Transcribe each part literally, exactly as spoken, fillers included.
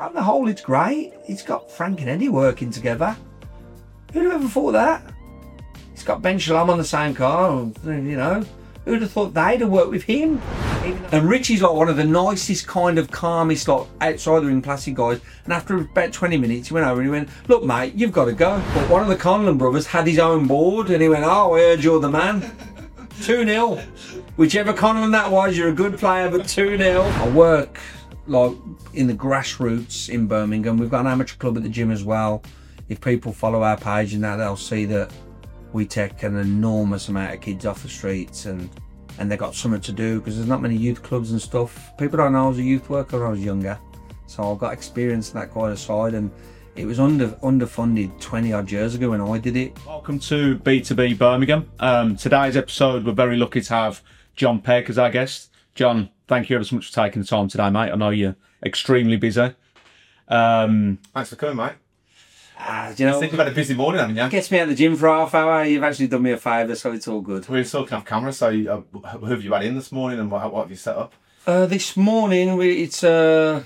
on the whole, it's great. It's got Frank and Eddie working together. Who'd have ever thought that? He's got Ben Shalom on the same car, you know. Who'd have thought they'd have worked with him? And Richie's like one of the nicest, kind of calmest, like outside the ring, placid guys. And after about twenty minutes, he went over and he went, "Look, mate, you've got to go." But one of the Conlon brothers had his own board, and he went, "Oh, I heard you're the man." two nil. Whichever Conlon that was, you're a good player, but two nil. I work like in the grassroots in Birmingham. We've got an amateur club at the gym as well. If people follow our page and that, they'll see that we take an enormous amount of kids off the streets, and and they've got something to do because there's not many youth clubs and stuff. People don't know I was a youth worker when I was younger, so I've got experience in that kind of side, and it was under underfunded twenty odd years ago when I did it. Welcome to B two B Birmingham. Um, today's episode, we're very lucky to have John Peck as our guest. John, thank you ever so much for taking the time today, mate. I know you're extremely busy. Um, Thanks for coming, mate. Ah, you know, I think you've had a busy morning, haven't you? Gets me out of the gym for half hour. You've actually done me a favour, so it's all good. We were talking off camera, so uh, who have you had in this morning and what, what have you set up? Uh, this morning, we, it's uh,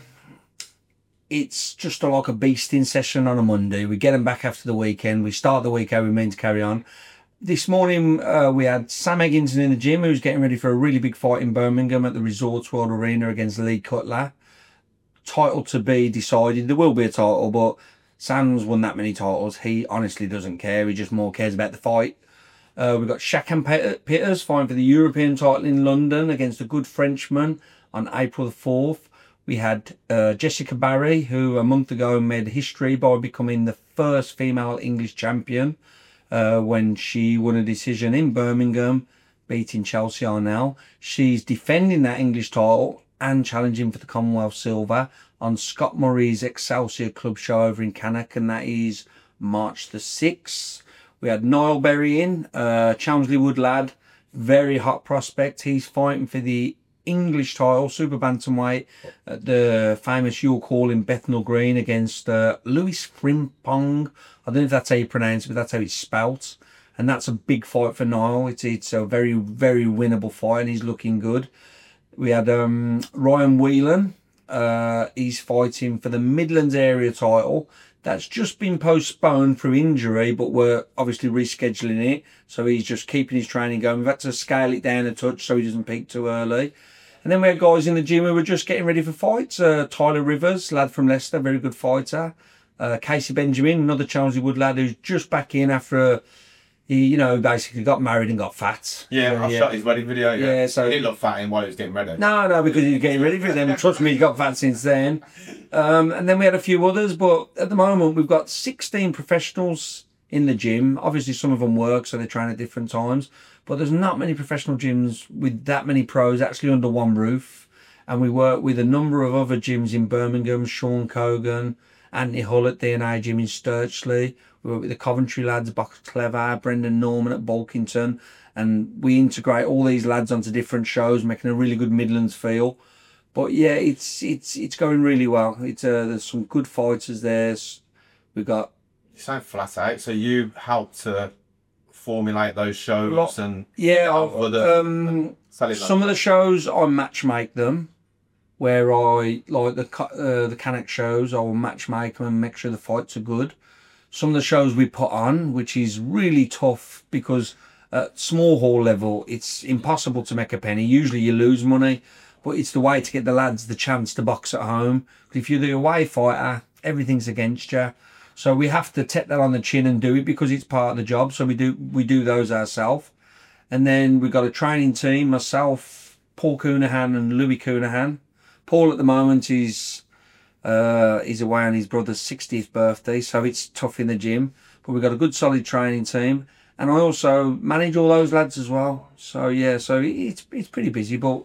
it's just a, like a beasting session on a Monday. We get them back after the weekend. We start the week how we mean to carry on. This morning, uh, we had Sam Egginson in the gym, who's getting ready for a really big fight in Birmingham at the Resorts World Arena against Lee Cutler. Title to be decided. There will be a title, but Sam's won that many titles. He honestly doesn't care. He just more cares about the fight. Uh, we've got Shakan Peters fighting for the European title in London against a good Frenchman on April the fourth. We had uh, Jessica Barry, who a month ago made history by becoming the first female English champion uh, when she won a decision in Birmingham, beating Chelsea Arnell. She's defending that English title and challenging for the Commonwealth Silver on Scott Murray's Excelsior Club show over in Cannock, and that is March the sixth. We had Niall Berry in, uh, Chelmsley Wood lad, very hot prospect. He's fighting for the English title, super bantamweight, at the famous York Hall in Bethnal Green against uh, Louis Frimpong. I don't know if that's how you pronounce it, but that's how it's spelt. And that's a big fight for Niall. It's, it's a very, very winnable fight, and he's looking good. We had um, Ryan Whelan. Uh, he's fighting for the Midlands area title. That's just been postponed through injury, but we're obviously rescheduling it. So he's just keeping his training going. We've had to scale it down a touch so he doesn't peak too early. And then we had guys in the gym who were just getting ready for fights. Uh, Tyler Rivers, lad from Leicester, very good fighter. Uh, Casey Benjamin, another Chelmsley Wood lad who's just back in after a, he, you know, basically got married and got fat. Yeah, I yeah. shot his wedding video. Yeah, yeah so he didn't look fat in while he was getting ready. No, no, because he's getting ready for them. Trust me, he got fat since then. Um, and then we had a few others, but at the moment we've got sixteen professionals in the gym. Obviously, some of them work, so they train at different times. But there's not many professional gyms with that many pros actually under one roof. And we work with a number of other gyms in Birmingham, Sean Cogan, Anthony Hull at D and A Gym in Sturchley. We work with the Coventry lads, Box Clever, Brendan Norman at Bulkington. And we integrate all these lads onto different shows, making a really good Midlands feel. But yeah, it's it's it's going really well. It's uh, there's some good fighters there. We've got... You sound flat out. So you helped to formulate those shows lot, and... Yeah, other, um, some of the shows I match make them. Where I, like the uh, the Cannock shows, I will match make them and make sure the fights are good. Some of the shows we put on, which is really tough because at small hall level, it's impossible to make a penny. Usually you lose money, but it's the way to get the lads the chance to box at home. If you're the away fighter, everything's against you. So we have to take that on the chin and do it because it's part of the job. So we do we do those ourselves. And then we've got a training team, myself, Paul Coonahan and Louis Coonahan. Paul at the moment is uh, he's away on his brother's sixtieth birthday, so it's tough in the gym. But we've got a good solid training team, and I also manage all those lads as well. So yeah, so it's it's pretty busy, but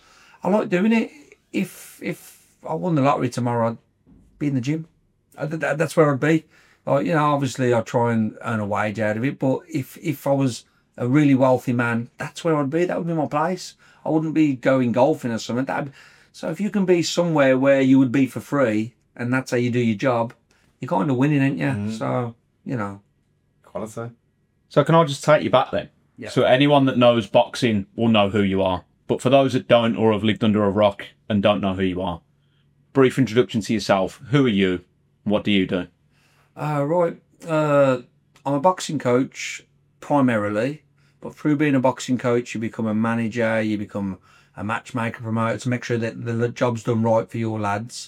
I like doing it. If if I won the lottery tomorrow, I'd be in the gym. I, that, that's where I'd be. Like, you know, obviously I try and earn a wage out of it, but if if I was a really wealthy man, that's where I'd be. That would be my place. I wouldn't be going golfing or something. That'd, So if you can be somewhere where you would be for free, and that's how you do your job, you're kind of winning, ain't you? Mm. So, you know. Quality. So can I just take you back then? Yeah. So anyone that knows boxing will know who you are. But for those that don't or have lived under a rock and don't know who you are, brief introduction to yourself. Who are you? What do you do? Uh, right. Uh, I'm a boxing coach primarily, but through being a boxing coach, you become a manager, you become a matchmaker, promoter to make sure that the job's done right for your lads.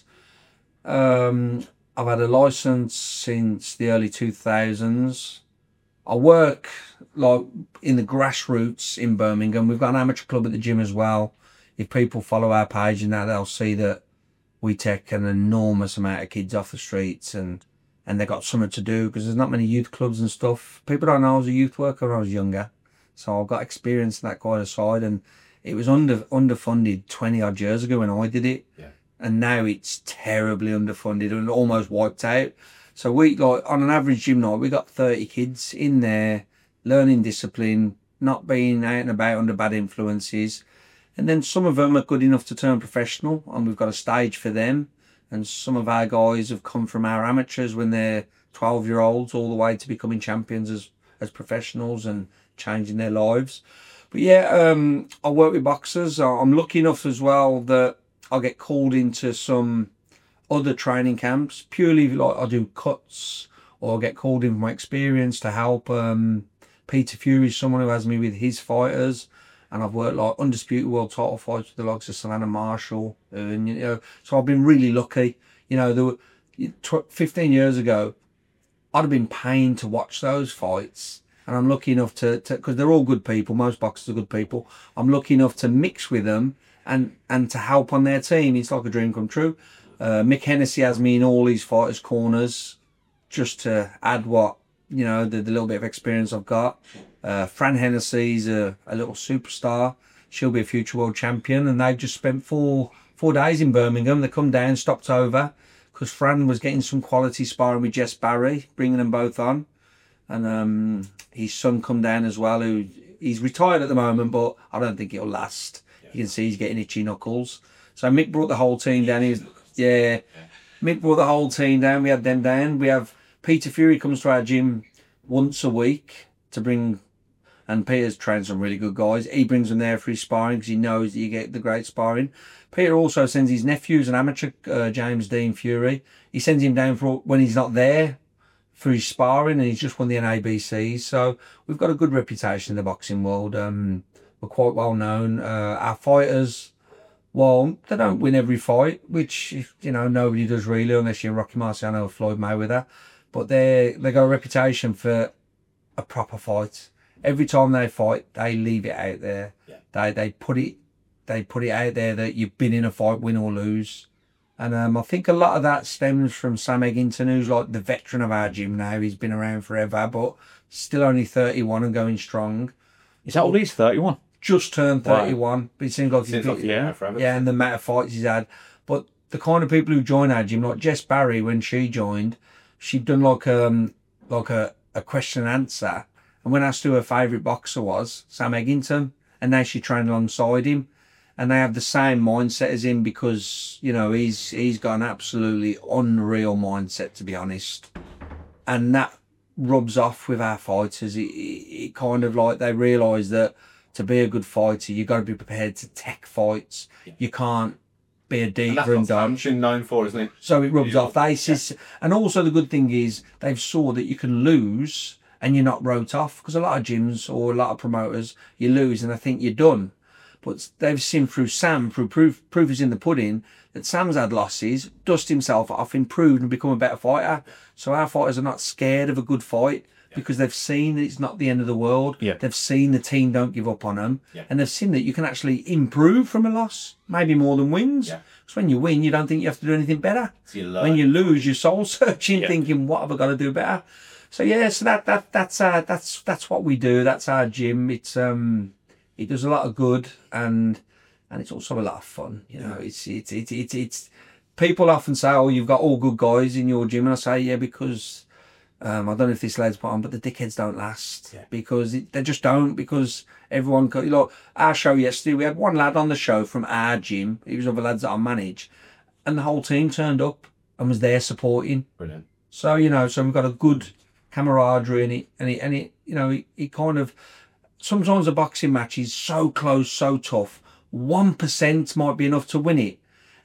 Um, I've had a license since the early two thousands. I work like in the grassroots in Birmingham. We've got an amateur club at the gym as well. If people follow our page and that, they'll see that we take an enormous amount of kids off the streets and and they've got something to do because there's not many youth clubs and stuff. People don't know I was a youth worker when I was younger. So I've got experience in that kind of side, and it was under underfunded twenty odd years ago when I did it. Yeah. And now it's terribly underfunded and almost wiped out. So we, like, on an average gym night, we got thirty kids in there learning discipline, not being out and about under bad influences. And then some of them are good enough to turn professional, and we've got a stage for them. And some of our guys have come from our amateurs when they're twelve year olds all the way to becoming champions as, as professionals and changing their lives. But yeah, um, I work with boxers. I'm lucky enough as well that I get called into some other training camps, purely like I do cuts, or I get called in from my experience to help. Um, Peter Fury is someone who has me with his fighters. And I've worked like undisputed world title fights with the likes of Savannah Marshall, and you know, so I've been really lucky. You know, there were fifteen years ago, I'd have been paying to watch those fights, and I'm lucky enough to, because they're all good people. Most boxers are good people. I'm lucky enough to mix with them and and to help on their team. It's like a dream come true. Uh, Mick Hennessy has me in all these fighters' corners, just to add what you know the, the little bit of experience I've got. Uh, Fran Hennessy's a, a little superstar. She'll be a future world champion, and they've just spent four four days in Birmingham. They come down, stopped over, because Fran was getting some quality sparring with Jess Barry, bringing them both on, and um, his son come down as well. Who he's retired at the moment, but I don't think it'll last. Yeah. You can see he's getting itchy knuckles. So Mick brought the whole team down. He was, yeah, Mick brought the whole team down. We had them down. We have Peter Fury comes to our gym once a week to bring. And Peter's trained some really good guys. He brings them there for his sparring because he knows that you get the great sparring. Peter also sends his nephews, an amateur, uh, James Dean Fury. He sends him down for when he's not there for his sparring, and he's just won the N A B Cs. So we've got a good reputation in the boxing world. Um, we're quite well known. Uh, our fighters, well, they don't win every fight, which you know nobody does really, unless you're Rocky Marciano or Floyd Mayweather. But they they got a reputation for a proper fight. Every time they fight, they leave it out there. Yeah. They they put it they put it out there that you've been in a fight, win or lose. And um, I think a lot of that stems from Sam Eggington, who's like the veteran of our gym now. He's been around forever, but still only thirty-one and going strong. Is that all he's thirty-one? Just turned thirty-one. Wow. But it seems like he's like yeah, forever. Yeah, and the amount of fights he's had. But the kind of people who join our gym, like Jess Barry, when she joined, she'd done like um like a, a question and answer. And when asked who her favourite boxer was, Sam Eggington, and now she trained alongside him, and they have the same mindset as him because you know he's he's got an absolutely unreal mindset, to be honest, and that rubs off with our fighters. It, it, it kind of like they realise that to be a good fighter, you got to be prepared to tech fights. Yeah. You can't be a deeper and, and done. That's what known for, isn't it? So it rubs yeah. off. They yeah. And also the good thing is they've saw that you can lose and you're not wrote off, because a lot of gyms or a lot of promoters, you lose and I think you're done. But they've seen through Sam, through proof, proof is in the pudding, that Sam's had losses, dust himself off, improved and become a better fighter. So our fighters are not scared of a good fight yeah. because they've seen that it's not the end of the world. Yeah. They've seen the team don't give up on them. Yeah. And they've seen that you can actually improve from a loss, maybe more than wins. Yeah. Because when you win, you don't think you have to do anything better. So you when you lose, you're soul searching, yeah. thinking, what have I got to do better? So yeah, so that that that's uh that's that's what we do. That's our gym. It's um it does a lot of good and and it's also a lot of fun. You know, it's it's it's it's, it's people often say, oh, you've got all good guys in your gym, and I say, yeah, because um I don't know if this lad's put on, but the dickheads don't last yeah. because it, they just don't. Because everyone, you know, our show yesterday, we had one lad on the show from our gym. He was other lads that I manage, and the whole team turned up and was there supporting. Brilliant. So you know, so we've got a good camaraderie, and it, and it, and it, you know, it, it kind of, sometimes a boxing match is so close, so tough, one percent might be enough to win it.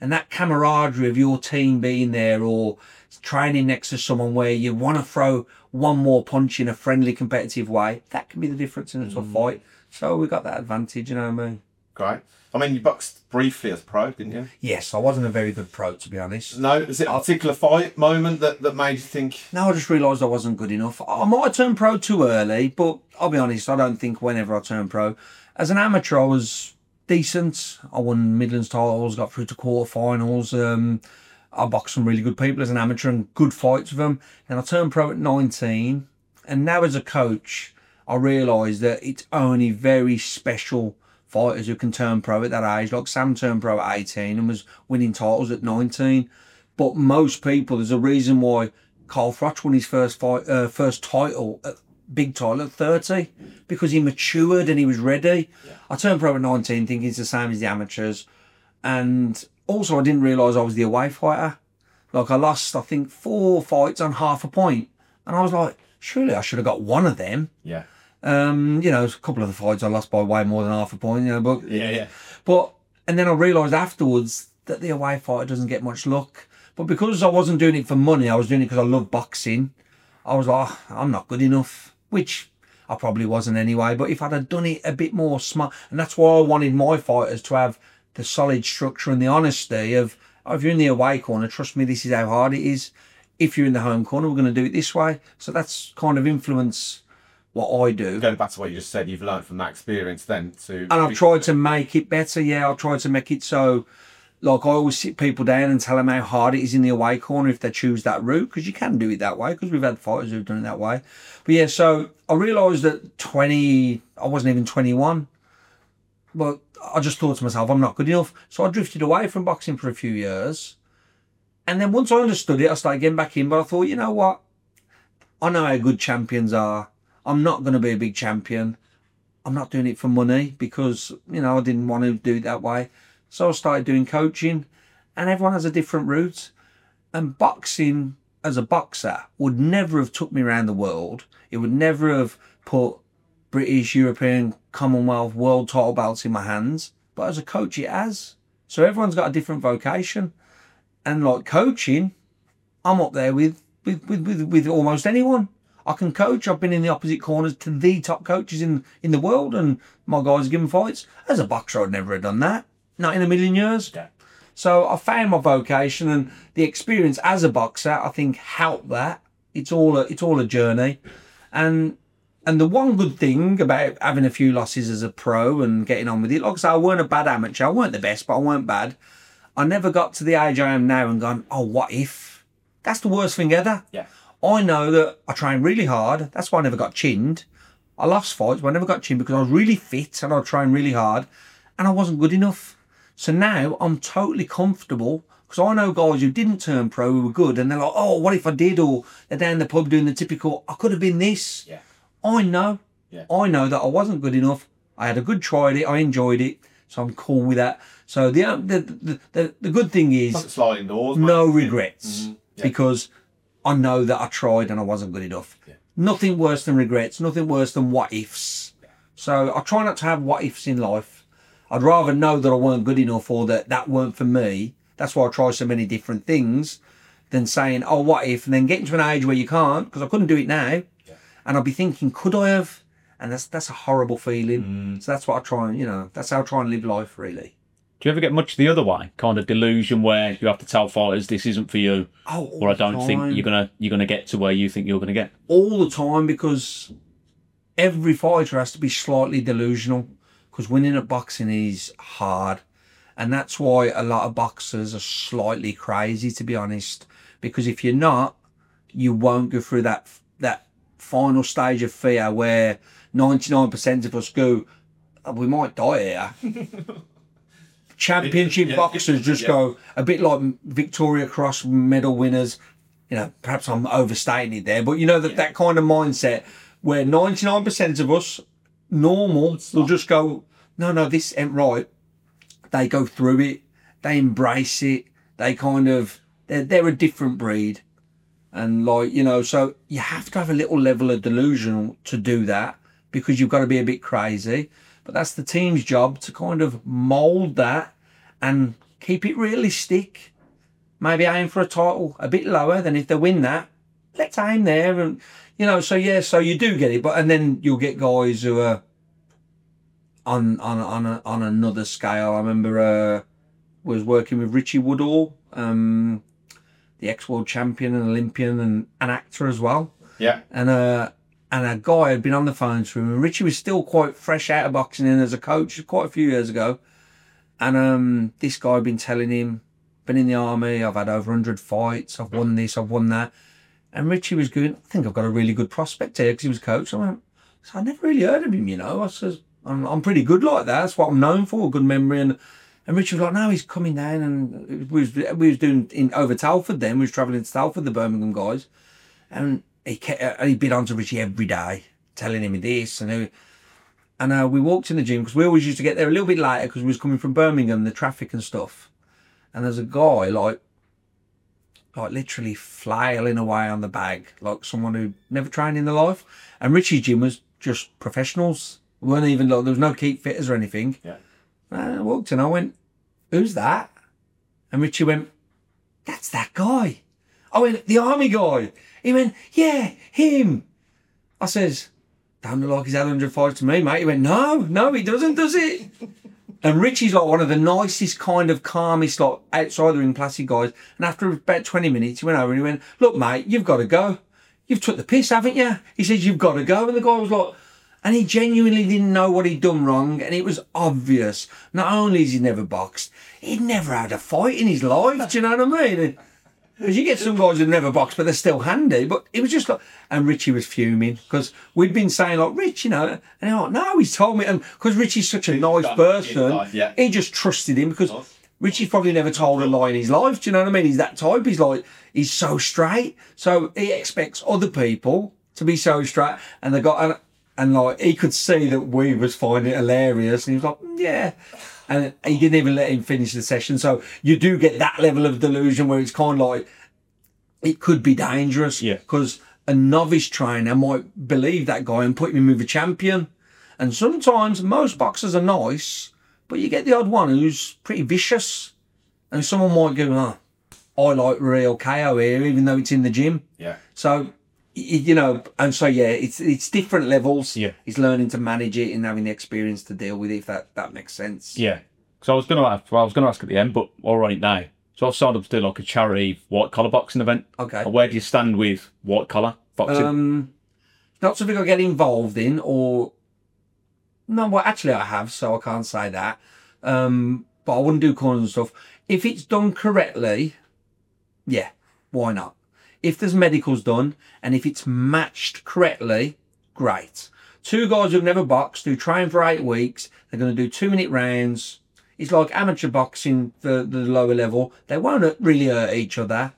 And that camaraderie of your team being there or training next to someone where you want to throw one more punch in a friendly, competitive way, that can be the difference in a tough fight. So we got that advantage, you know what I mean? Great. I mean, you boxed briefly as pro, didn't you? Yes, I wasn't a very good pro, to be honest. No, is it a particular fight moment that, that made you think? No, I just realised I wasn't good enough. I might have turned pro too early, but I'll be honest, I don't think whenever I turned pro. As an amateur, I was decent. I won Midlands titles, got through to quarterfinals. Um, I boxed some really good people as an amateur and good fights with them. And I turned pro at nineteen. And now as a coach, I realise that it's only very special fighters who can turn pro at that age. Like Sam turned pro at eighteen and was winning titles at nineteen. But most people, there's a reason why Carl Froch won his first fight, uh, first title, uh, big title at thirty, because he matured and he was ready. Yeah. I turned pro at nineteen thinking it's the same as the amateurs. And also I didn't realise I was the away fighter. Like I lost, I think, four fights on half a point. And I was like, surely I should have got one of them. Yeah. Um, you know, a couple of the fights I lost by way more than half a point, you know, but yeah, yeah. But and then I realised afterwards that the away fighter doesn't get much luck. But because I wasn't doing it for money, I was doing it because I love boxing. I was like, oh, I'm not good enough, which I probably wasn't anyway. But if I'd have done it a bit more smart, and that's why I wanted my fighters to have the solid structure and the honesty of, oh, if you're in the away corner, trust me, this is how hard it is. If you're in the home corner, we're going to do it this way. So that's kind of influence what I do. Going back to what you just said, you've learned from that experience then to... And I've tried to make it better, yeah. I've tried to make it so, like I always sit people down and tell them how hard it is in the away corner if they choose that route, because you can do it that way, because we've had fighters who've done it that way. But yeah, so I realised that twenty, I wasn't even twenty-one, but I just thought to myself, I'm not good enough. So I drifted away from boxing for a few years. And then once I understood it, I started getting back in, but I thought, you know what? I know how good champions are. I'm not going to be a big champion. I'm not doing it for money because, you know, I didn't want to do it that way. So I started doing coaching, and everyone has a different route. And boxing, as a boxer, would never have took me around the world. It would never have put British, European, Commonwealth, world title belts in my hands. But as a coach, it has. So everyone's got a different vocation. And like coaching, I'm up there with, with, with, with, with almost anyone. I can coach. I've been in the opposite corners to the top coaches in, in the world, and my guys are giving fights. As a boxer, I'd never have done that. Not in a million years. Yeah. So I found my vocation, and the experience as a boxer, I think, helped that. It's all a, it's all a journey. And and the one good thing about having a few losses as a pro and getting on with it, like I say, I weren't a bad amateur. I weren't the best, but I weren't bad. I never got to the age I am now and gone, oh, what if? That's the worst thing ever. Yeah. I know that I trained really hard. That's why I never got chinned. I lost fights, but I never got chinned because I was really fit and I trained really hard and I wasn't good enough. So now I'm totally comfortable because I know guys who didn't turn pro who were good and they're like, oh, what if I did? Or they're down the pub doing the typical, I could have been this. Yeah. I know. Yeah. I know that I wasn't good enough. I had a good try at it. I enjoyed it. So I'm cool with that. So the the the, the, the good thing is sliding doors, no regrets mm-hmm. yeah. because I know that I tried and I wasn't good enough. Yeah. Nothing worse than regrets, nothing worse than what ifs. Yeah. So I try not to have what ifs in life. I'd rather know that I weren't good enough or that that weren't for me. That's why I try so many different things than saying, oh, what if, and then getting to an age where you can't, because I couldn't do it now. Yeah. And I'll be thinking, could I have? And that's that's a horrible feeling. Mm. So that's what I try and, you know, that's how I try and live life, really. Do you ever get much the other way, kind of delusion where you have to tell fighters this isn't for you, oh, or I don't think you're gonna you're gonna get to where you think you're gonna get? All the time, because every fighter has to be slightly delusional, because winning at boxing is hard, and that's why a lot of boxers are slightly crazy, to be honest. Because if you're not, you won't go through that that final stage of fear where ninety-nine percent of us go, oh, we might die here. Championship yeah, boxers just yeah. go a bit like Victoria Cross medal winners. You know, perhaps I'm overstating it there, but you know that yeah. that kind of mindset where ninety-nine percent of us, normal, will just go, no, no, this ain't right. They go through it. They embrace it. They kind of, they're, they're a different breed. And like, you know, so you have to have a little level of delusion to do that because you've got to be a bit crazy. But that's the team's job to kind of mould that and keep it realistic. Maybe aim for a title a bit lower than if they win that. Let's aim there, and you know. So yeah, so you do get it, but and then you'll get guys who are on on on a, on another scale. I remember uh, was working with Richie Woodall, um, the ex-world champion and Olympian, and an actor as well. Yeah, and uh and a guy had been on the phone to him, and Richie was still quite fresh out of boxing in as a coach quite a few years ago, and um this guy had been telling him, been in the army, I've had over one hundred fights, I've won this, I've won that, and Richie was going, I think I've got a really good prospect here, because he was coach. I went, so I never really heard of him, you know. I says, I'm, I'm pretty good like that, that's what I'm known for, good memory. And and Richie was like, no, he's coming down, and we was, we was doing in over Telford then, we was travelling to Telford, the Birmingham guys, and He kept, uh, he'd been on to Richie every day, telling him this and who. And uh, we walked in the gym, because we always used to get there a little bit later because we was coming from Birmingham, the traffic and stuff. And there's a guy like, like literally flailing away on the bag, like someone who never trained in their life. And Richie's gym was just professionals. We weren't even like, there was no keep fitters or anything. Yeah. And I walked in, I went, who's that? And Richie went, that's that guy. I went, the army guy. He went, yeah, him. I says, don't look like he's had one hundred fights to me, mate. He went, no, no, he doesn't, does it? And Richie's like one of the nicest, kind of calmest, like outside the ring, classy guys. And after about twenty minutes, he went over and he went, look, mate, you've got to go. You've took the piss, haven't you? He says, you've got to go. And the guy was like, and he genuinely didn't know what he'd done wrong. And it was obvious. Not only has he never boxed, he'd never had a fight in his life. Do you know what I mean? Because you get some guys who never box, but they're still handy. But it was just like, and Richie was fuming because we'd been saying like, Rich, you know, and he's like, no, he's told me, and because Richie's such a nice person, life, yeah. he just trusted him because Richie's probably never told a lie in his life. Do you know what I mean? He's that type. He's like, he's so straight, so he expects other people to be so straight, and they got and, and like he could see that we was finding it hilarious, and he was like, mm, yeah. And he didn't even let him finish the session. So you do get that level of delusion where it's kind of like, it could be dangerous. Yeah. Because a novice trainer might believe that guy and put him with a champion. And sometimes most boxers are nice, but you get the odd one who's pretty vicious. And someone might go, oh, I like real K O here, even though it's in the gym. Yeah. So, you know, and so, yeah, it's it's different levels. Yeah. It's learning to manage it and having the experience to deal with it, if that, that makes sense. Yeah. So I was going to ask, well, I was going to ask at the end, but all right now. So I've signed up to do like a charity white collar boxing event. Okay. And where do you stand with white collar boxing? Um, not something I get involved in, or no. Well, actually, I have, so I can't say that. Um, but I wouldn't do corners and stuff if it's done correctly. Yeah, why not? If there's medicals done and if it's matched correctly, great. Two guys who've never boxed, who train for eight weeks, they're going to do two minute rounds. It's like amateur boxing for the lower level. They won't really hurt each other.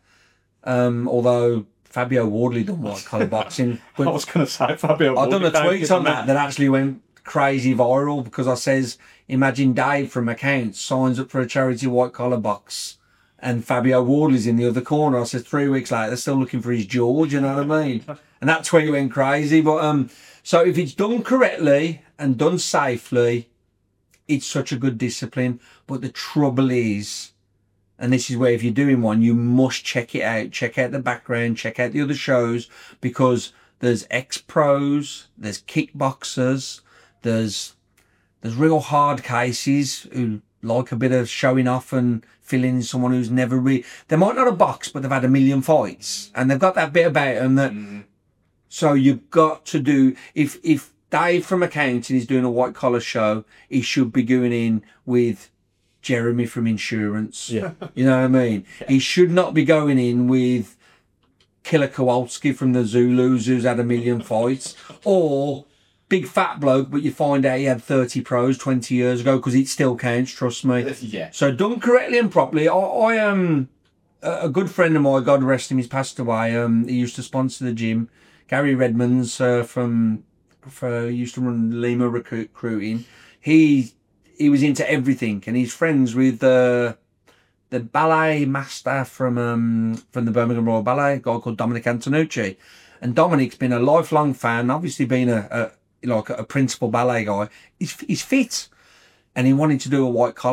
Um, although Fabio Wardley done white collar boxing. I was going to say Fabio I've done a Wardley, tweet on that that actually went crazy viral because I says, imagine Dave from Accounts signs up for a charity white collar box and Fabio Wardley's in the other corner. I said three weeks later, they're still looking for his George, you know what I mean? And that tweet went crazy. But um, so if it's done correctly and done safely, it's such a good discipline. But the trouble is, and this is where if you're doing one, you must check it out. Check out the background, check out the other shows, because there's ex-pros, there's kickboxers, there's there's real hard cases who like a bit of showing off and filling in someone who's never really... They might not have boxed, but they've had a million fights. And they've got that bit about them that... Mm. So you've got to do... If, if Dave from Accounting is doing a white-collar show, he should be going in with Jeremy from Insurance. Yeah. You know what I mean? Yeah. He should not be going in with Killer Kowalski from the Zulus, who's had a million fights. Or... big fat bloke, but you find out he had thirty pros twenty years ago, because it still counts, trust me. Yeah. So done correctly and properly. I, I um, a good friend of mine, God rest him, he's passed away. Um, he used to sponsor the gym. Gary Redmonds uh, from, for, he used to run Lima recruit, recruiting. He he was into everything, and he's friends with uh, the ballet master from um from the Birmingham Royal Ballet, a guy called Dominic Antonucci. And Dominic's been a lifelong fan, obviously been a, a like a principal ballet guy. He's, he's fit, and he wanted to do a white collar,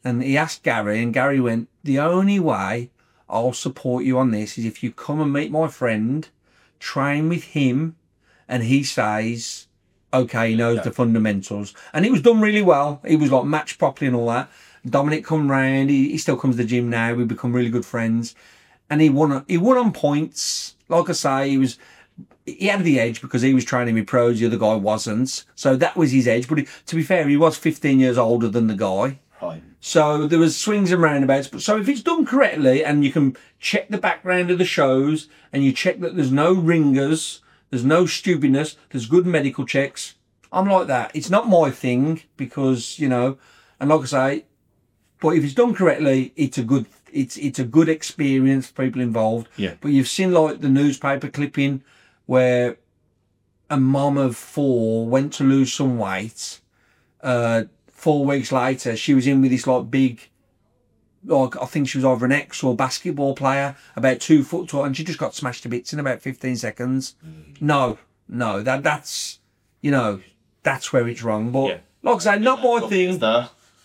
And he asked Gary, and Gary went, the only way I'll support you on this is if you come and meet my friend, train with him, and he says, okay, he knows Yeah. the fundamentals. And it was done really well. He was like matched properly and all that. Dominic come round, he, he still comes to the gym now, we become really good friends. And he won he won on points. Like I say, he was he had the edge because he was training with pros, the other guy wasn't. So that was his edge. But he, to be fair, he was fifteen years older than the guy. Right. So there was swings and roundabouts. But so if it's done correctly and you can check the background of the shows and you check that there's no ringers, there's no stupidness, there's good medical checks, I'm like that. It's not my thing because, you know, and like I say, but if it's done correctly, it's a good it's it's a good experience for people involved. Yeah. But you've seen like the newspaper clipping where a mom of four went to lose some weight. Uh, four weeks later, she was in with this like big, like I think she was either an ex or basketball player, about two foot tall, and she just got smashed to bits in about fifteen seconds. Mm. No, no, that that's you know that's where it's wrong. But Yeah. like I say, not my thing. There.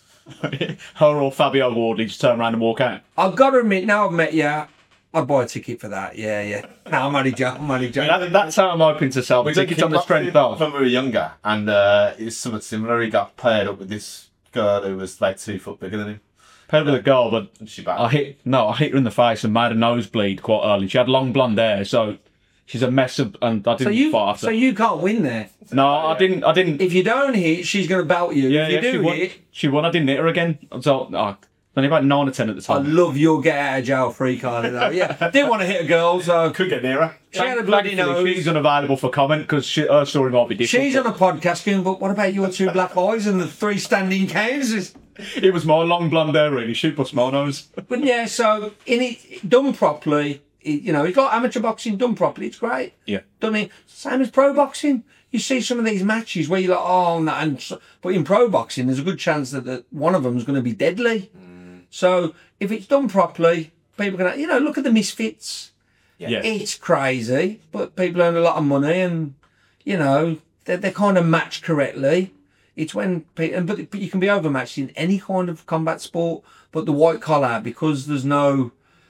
Her or Fabio Wardley just turn around and walk out. I've got to admit, now I've met you, I'd buy a ticket for that. Yeah, yeah. No, I'm only joking. I'm only joking. That, that's how I'm hoping to sell. We Because did it's on the strength of. when we were younger, and uh, it was something similar. He got paired up with this girl who was like two foot bigger than him. Paired with a girl, but And she back. I hit no, I hit her in the face and made a nosebleed quite early. She had long blonde hair, so she's a mess of, and I didn't So you, fight after. so you can't win there. no, I didn't. I didn't. If you don't hit, she's going to belt you. yeah, if you yeah, she do won. hit, She won. I didn't hit her again. So oh, only about nine or ten at the I time. love your get out of jail free card. Though. Yeah, didn't want to hit a girl, so Could get near her. she had a bloody Thankfully, nose. she's unavailable for comment because her story might be different. She's on a podcast going, but what about your two black eyes and the three standing cows? It was my long blonde hair, really. She bust my nose. But yeah, so in it done properly, it, you know, it's like amateur boxing done properly. It's great. Yeah. Done it same as pro boxing. You see some of these matches where you're like, oh no, and so, but in pro boxing, there's a good chance that, that one of them is going to be deadly. Mm. So if it's done properly, people can, you know, look at the Misfits. Yeah. It's crazy, but people earn a lot of money, and you know they're, they're kind of matched correctly. It's when people, but, but you can be overmatched in any kind of combat sport, but the white collar, because there's no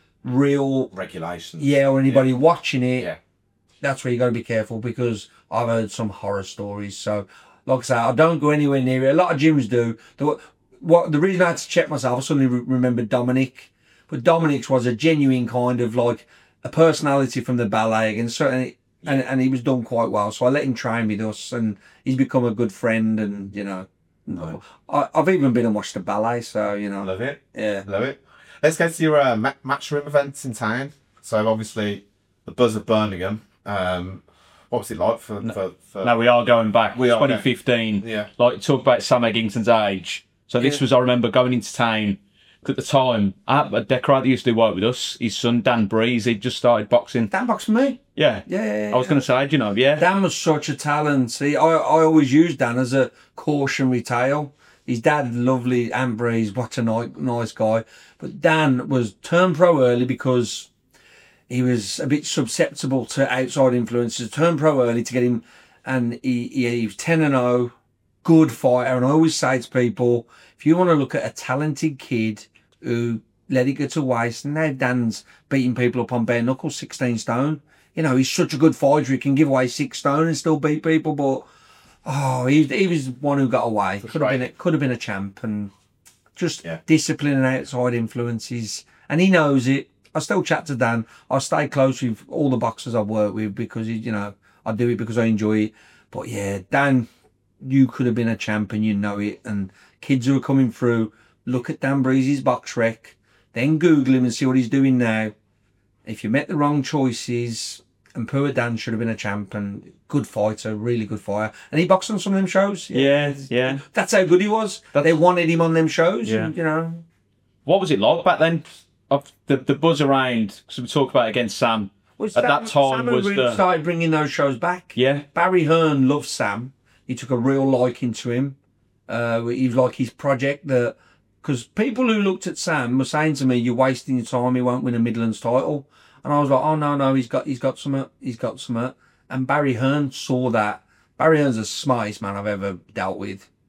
real Regulations. yeah or anybody watching it. Yeah. That's where you got to be careful, because I've heard some horror stories. So, like I say, I don't go anywhere near it. A lot of gyms do. The, what the reason I had to check myself, I suddenly re- remembered Dominic, but Dominic's was a genuine kind of like a personality from the ballet, and certainly. And, and he was done quite well, so I let him train with us, and he's become a good friend. And you know, Right. I, I've even been and watched the ballet, so you know, Love it. yeah. Love it. Let's go to your uh, ma- matchroom events in town. So obviously, the buzz of Birmingham. Um, what was it like for? for, for No, we are going back. We are twenty fifteen. Yeah. Like, talk about Sam Eggington's age. So this Yeah. was, I remember going into town at the time. I had a decorator that used to work with us. His son, Dan Breeze, he'd just started boxing. Dan boxed for me. Yeah. Yeah, yeah, yeah. I was going to say, do you know, yeah. Dan was such a talent. See, I, I always use Dan as a cautionary tale. His dad, lovely, Ambrose, what a nice, nice guy. But Dan was turned pro early because he was a bit susceptible to outside influences. Turned pro early to get him, and he, he, he was ten and oh, good fighter. And I always say to people, if you want to look at a talented kid who let it go to waste, and now Dan's beating people up on bare knuckles, sixteen stone. You know, he's such a good fighter. He can give away six stone and still beat people. But oh, he, he was one who got away. Could have right. been a, could have been a champ, and just Yeah. discipline and outside influences. And he knows it. I still chat to Dan. I stay close with all the boxers I've worked with because, he, you know, I do it because I enjoy it. But yeah, Dan, you could have been a champ and you know it. And kids who are coming through, look at Dan Breeze's box rec, then Google him and see what he's doing now. If you met the wrong choices, and poor Dan should have been a champ, and good fighter, really good fighter. And he boxed on some of them shows. Yeah, yeah. That's how good he was. They wanted him on them shows, Yeah. and, you know. What was it like back then? Of the, the buzz around, because we talked about it against Sam. Well, At Sam- that time Sam was really the- started bringing those shows back. Yeah. Barry Hearn loved Sam. He took a real liking to him. Uh, he was like his project that, because people who looked at Sam were saying to me, "You're wasting your time. He won't win a Midlands title." And I was like, "Oh no, no, he's got, he's got some, he's got some." And Barry Hearn saw that. Barry Hearn's the smartest man I've ever dealt with,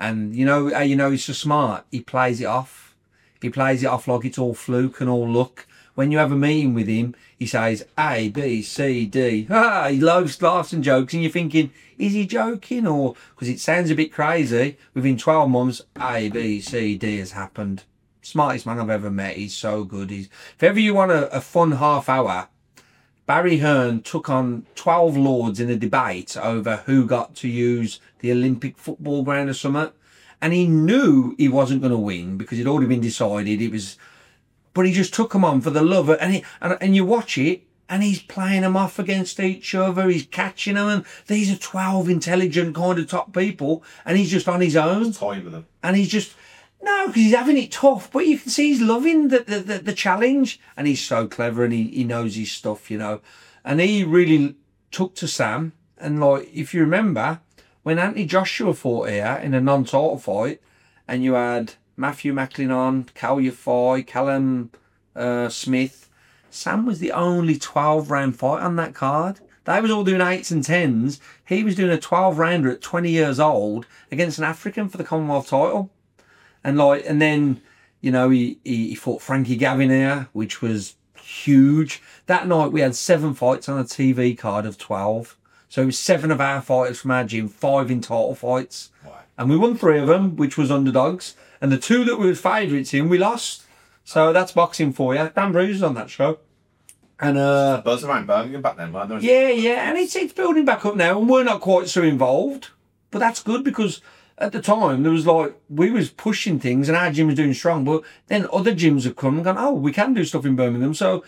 And you know, how you know he's so smart. He plays it off. He plays it off like it's all fluke and all luck. When you have a meeting with him, he says A, B, C, D. Ah, he laughs, laughs and jokes, and you're thinking, is he joking? Or because it sounds a bit crazy. Within twelve months, A, B, C, D has happened. Smartest man I've ever met. He's so good. He's if ever you want a, a fun half hour, Barry Hearn took on twelve lords in a debate over who got to use the Olympic football ground or something, and he knew he wasn't going to win because it'd already been decided. It was. But he just took them on for the love of, and, he, and and you watch it, and he's playing them off against each other. He's catching them, and these are twelve intelligent kind of top people, and he's just on his own. Toying with them. And he's just no, because he's having it tough. But you can see he's loving the the, the, the challenge, and he's so clever, and he, he knows his stuff, you know. And he really took to Sam, and like if you remember when Anthony Joshua fought here in a non-title fight, and you had Matthew Macklin on, Cal Yafai, Callum uh, Smith. Sam was the only twelve round fight on that card. They was all doing eights and tens. He was doing a twelve rounder at twenty years old against an African for the Commonwealth title. And like, and then, you know, he, he, he fought Frankie Gavin here, which was huge. That night we had seven fights on a T V card of twelve. So it was seven of our fighters from our gym, five in title fights. Wow. And we won three of them, which was underdogs. And the two that were favourites in, we lost. So that's boxing for you. Dan Bruce was on that show. And uh, buzz around Birmingham back then, weren't there? Yeah, yeah. And it's, it's building back up now. And we're not quite so involved. But that's good because at the time, there was like, we was pushing things and our gym was doing strong. But then other gyms have come and gone, oh, we can do stuff in Birmingham. So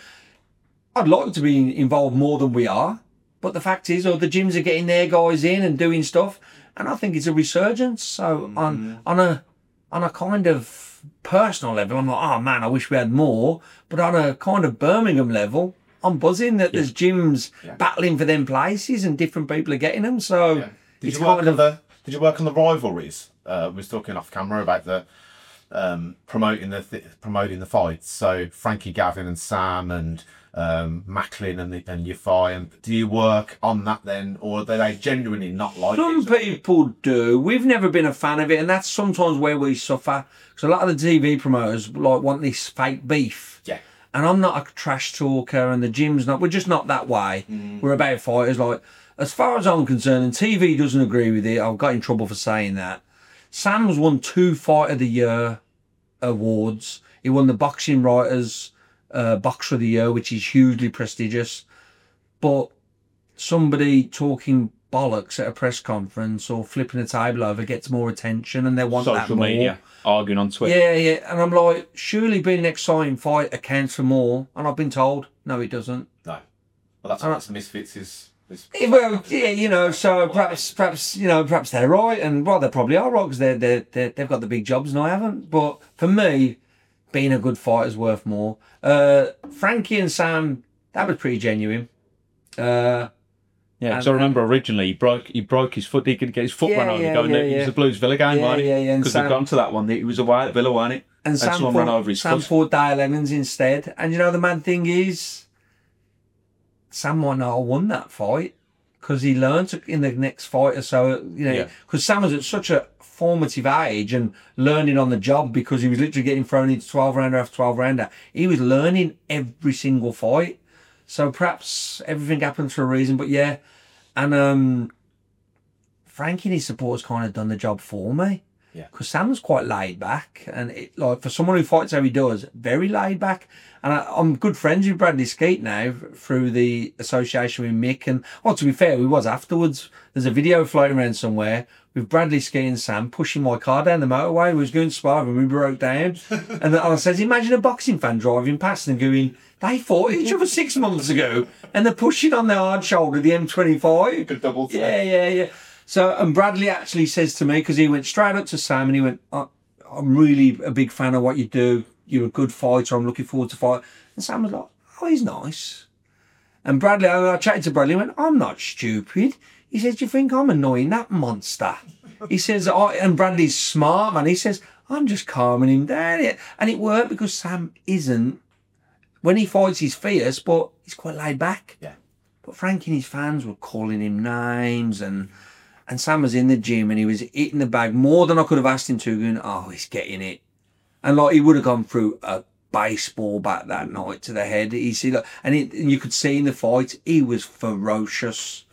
I'd like to be involved more than we are. But the fact is, other gyms are getting their guys in and doing stuff. And I think it's a resurgence. So mm-hmm. on on a... on a kind of personal level, I'm like, oh man, I wish we had more. But on a kind of Birmingham level, I'm buzzing that yeah. there's gyms yeah. battling for them places and different people are getting them. So yeah. did it's you work kind on of the Did you work on the rivalries? Uh, we was talking off camera about the um, promoting the th- promoting the fights. So Frankie Gavin and Sam and um, Macklin and the, and Yafai. And do you work on that then, or are they genuinely not like Some it? Some people do. We've never been a fan of it, and that's sometimes where we suffer. Because a lot of the T V promoters like want this fake beef. Yeah. And I'm not a trash talker, and the gym's not. We're just not that way. Mm. We're about fighters. Like, as far as I'm concerned, and T V doesn't agree with it. I've got in trouble for saying that. Sam's won two Fight of the Year awards. He won the Boxing Writers uh, Boxer of the Year, which is hugely prestigious. But somebody talking bollocks at a press conference or flipping a table over gets more attention, and they want social that more. media, arguing on Twitter. Yeah, yeah. And I'm like, surely being an exciting fight accounts for more. And I've been told, no, it doesn't. No. Well, that's what Misfits is. is Yeah, well, yeah, you know, so perhaps, perhaps, you know, perhaps they're right, and well, they probably are right because they're, they're, they're, they've got the big jobs and I haven't. But for me, being a good fighter's worth more. Uh, Frankie and Sam, that was pretty genuine. Uh, yeah, because I remember originally he broke he broke his foot. He could get his foot yeah, run over yeah, going. Yeah, It yeah. was the Blues Villa game, yeah, wasn't it? Yeah, yeah, because they've gone to that one. It was away at Villa, wasn't it? And, and Sam someone fought, ran over his Sam foot. fought Dale Evans instead. And you know the mad thing is, Sam might not have won that fight because he learned in the next fight or so. You know, because yeah. Sam was at such a formative age and learning on the job because he was literally getting thrown into twelve rounder after twelve rounder. He was learning every single fight. So perhaps everything happened for a reason. But yeah, and um, Frankie and his supporters kind of done the job for me. Yeah. Because Sam's quite laid back, and it, like for someone who fights how he does, very laid back. And I, I'm good friends with Bradley Skeet now through the association with Mick. And well, to be fair, we was afterwards. There's a video floating around somewhere with Bradley Skeet and Sam pushing my car down the motorway. We was going to Spa and we broke down. And I says, imagine a boxing fan driving past and going, they fought each other six months ago, and they're pushing on their hard shoulder the M twenty-five. Good double. Yeah, yeah, yeah. So, and Bradley actually says to me, because he went straight up to Sam and he went, oh, I'm really a big fan of what you do. You're a good fighter. I'm looking forward to fight. And Sam was like, oh, he's nice. And Bradley, I chatted to Bradley, and went, I'm not stupid. He says, do you think I'm annoying that monster? He says, oh, and Bradley's smart, man. He says, I'm just calming him down. And it worked because Sam isn't, when he fights, he's fierce, but he's quite laid back. Yeah. But Frank and his fans were calling him names and And Sam was in the gym and he was eating the bag more than I could have asked him to, going, oh, he's getting it. And like he would have gone through a baseball bat that night to the head. He see, like, and, it, and you could see in the fight, he was ferocious.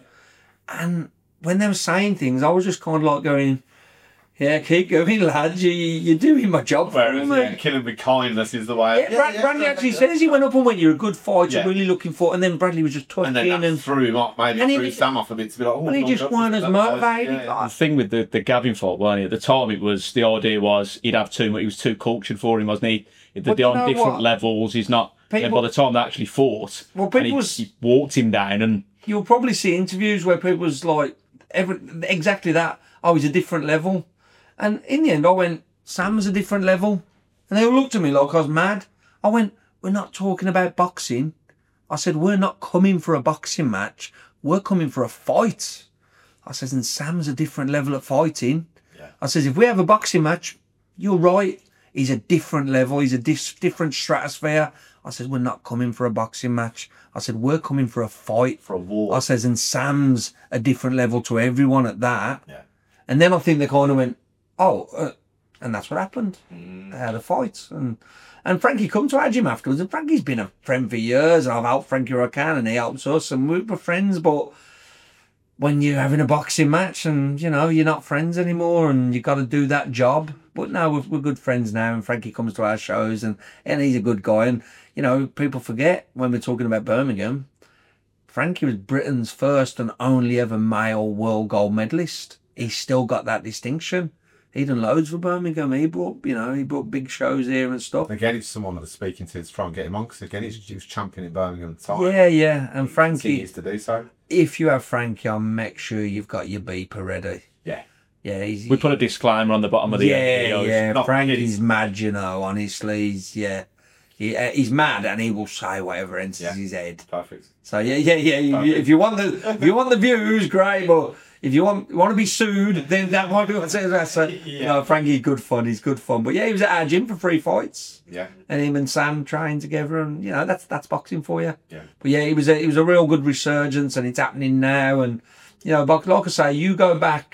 And when they were saying things, I was just kind of like going, yeah, keep going, lads. You, you're doing my job for Whereas, me. yeah, killing with kindness is the way. Yeah, Brad, Bradley actually says he went up and went, you're a good fighter, Yeah. really looking for it. And then Bradley was just And talking then that and, threw him off, maybe and he- threw Sam off a bit to be like, oh, and he no, just God, weren't this as is that motivated. Yeah, yeah. Like, The thing with the, the Gavin fight, weren't it? At the time, it was the idea was he'd have too much. He was too cultured for him, wasn't he? They're But you on know different what? levels. He's not. and People- by the time they actually fought, Well, and he, people was- he walked him down, and You'll probably see interviews where people was like, every, exactly that. Oh, he's a different level. And in the end, I went, Sam's a different level. And they all looked at me like I was mad. I went, we're not talking about boxing. I said, we're not coming for a boxing match. We're coming for a fight. I says, and Sam's a different level at fighting. Yeah. I says, if we have a boxing match, you're right. He's a different level. He's a dis- different stratosphere. I said, we're not coming for a boxing match. I said, we're coming for a fight. For a war. I says, and Sam's a different level to everyone at that. Yeah. And then I think they kind of went, oh, uh, and that's what happened. They had a fight. And and Frankie come to our gym afterwards. And Frankie's been a friend for years. And I've helped Frankie where I can. And he helps us. And we were friends. But when you're having a boxing match and, you know, you're not friends anymore and you got to do that job. But no, we're, we're good friends now. And Frankie comes to our shows. And, and he's a good guy. And, you know, people forget when we're talking about Birmingham, Frankie was Britain's first and only ever male world gold medalist. He's still got that distinction. He done loads for Birmingham. He brought, you know, he brought big shows here and stuff. Again, it's someone that was speaking to to try and get him on, because again, he's, he was champion in Birmingham at the time. Yeah, yeah. And He Frankie, continues to do so. if you have Frankie on, make sure you've got your beeper ready. Yeah. Yeah, he's... we put a disclaimer on the bottom of the yeah, videos. yeah. Not Frankie's kidding. mad, you know, honestly. He's, yeah. He, uh, he's mad and he will say whatever enters Yeah. his head. Perfect. So yeah, yeah, yeah. You, if you want the if you want the views, great. But if you want want to be sued, then that might be what says that. So Yeah. no, Frankie's good fun. He's good fun. But yeah, he was at our gym for three fights, Yeah. and him and Sam trained together, and you know that's that's boxing for you. Yeah. But yeah, it was a it was a real good resurgence, and it's happening now. And you know, but like I say, you go back.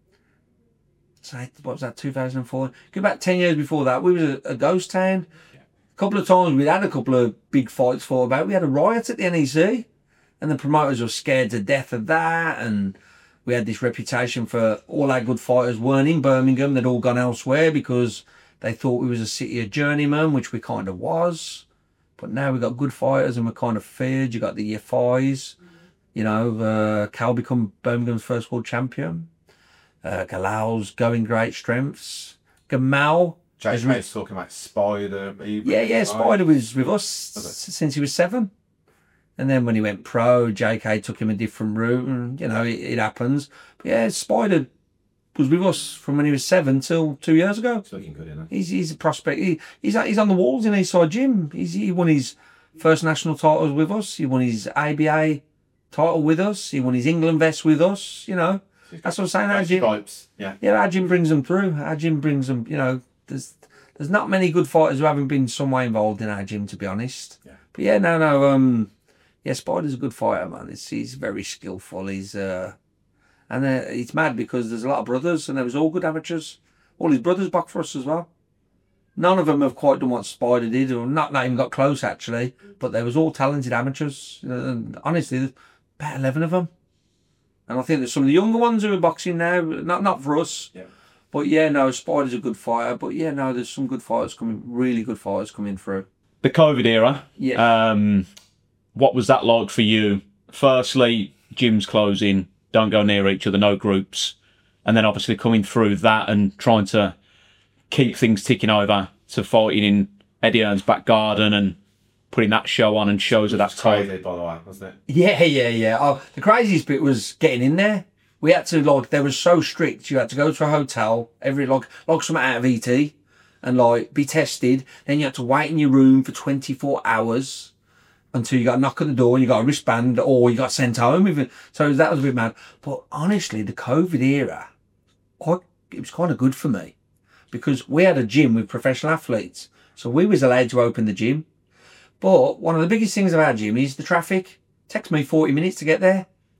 Say what was that? two thousand four. Go back ten years before that. We was a, a ghost town. A couple of times we had a couple of big fights fought about. We had a riot at the N E C, and the promoters were scared to death of that. And we had this reputation for all our good fighters weren't in Birmingham; they'd all gone elsewhere because they thought we was a city of journeymen, which we kind of was. But now we've got good fighters, and we're kind of feared. You got the F Is, you know. Uh, Cal become Birmingham's first world champion. Uh, Galal's going great strengths. Gamal. Jay Has re- Payne's talking about Spider. He- Yeah, yeah, right? Spider was with us Was it? s- since he was seven. And then when he went pro, J K took him a different route, and, you know, it, it happens. But yeah, Spider was with us from when he was seven till two years ago. It's looking good, isn't it? He's he's a prospect. He, he's he's on the walls in Eastside Gym. He's, he won his first national titles with us. He won his A B A title with us. He won his England vest with us, you know. That's what I'm saying. Our Nice gym, stripes. Yeah. yeah, our gym brings them through. Our gym brings them, you know, there's there's not many good fighters who haven't been some way involved in our gym, to be honest. Yeah. But yeah, no, no, um, yeah, Spider's a good fighter, man. It's, he's very skillful. He's, uh, and uh, it's mad because there's a lot of brothers and there was all good amateurs. All his brothers back for us as well. None of them have quite done what Spider did, or not, not even got close actually, but they was all talented amateurs. And honestly, there's about eleven of them. And I think there's some of the younger ones who are boxing now, not not for us. Yeah. But yeah, no, Spider's a good fighter. But yeah, no, there's some good fighters coming, really good fighters coming through. The COVID era. Yeah. Um, what was that like for you? Firstly, gyms closing, don't go near each other, no groups, and then obviously coming through that and trying to keep things ticking over to fighting in Eddie Hearn's back garden and putting that show on and shows of that It's type. crazy, by the way, wasn't it? Yeah, yeah, yeah. Oh, the craziest bit was getting in there. We had to, like, they were so strict. You had to go to a hotel, every, like, like something out of E T, and, like, be tested. Then you had to wait in your room for twenty-four hours until you got a knock at the door and you got a wristband or you got sent home. Even So that was a bit mad. But honestly, the COVID era, quite, it was kind of good for me because we had a gym with professional athletes. So we was allowed to open the gym. But one of the biggest things of our gym is the traffic. It takes me forty minutes to get there.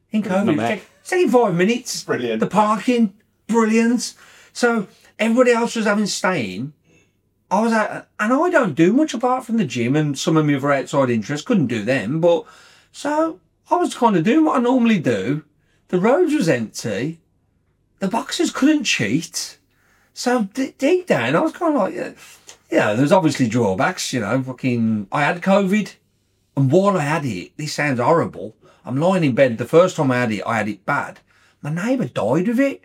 In COVID, Not it's bad. take- it's taking five minutes. Brilliant. The parking, brilliant. So everybody else was having staying. I was at, and I don't do much apart from the gym and some of my other outside interests. Couldn't do them, but so I was kind of doing what I normally do. The roads was empty. The boxers couldn't cheat. So d- deep down, I was kind of like, yeah, yeah, there's obviously drawbacks, you know. Fucking, I had COVID, and while I had it, this sounds horrible. I'm lying in bed. The first time I had it, I had it bad. My neighbour died of it.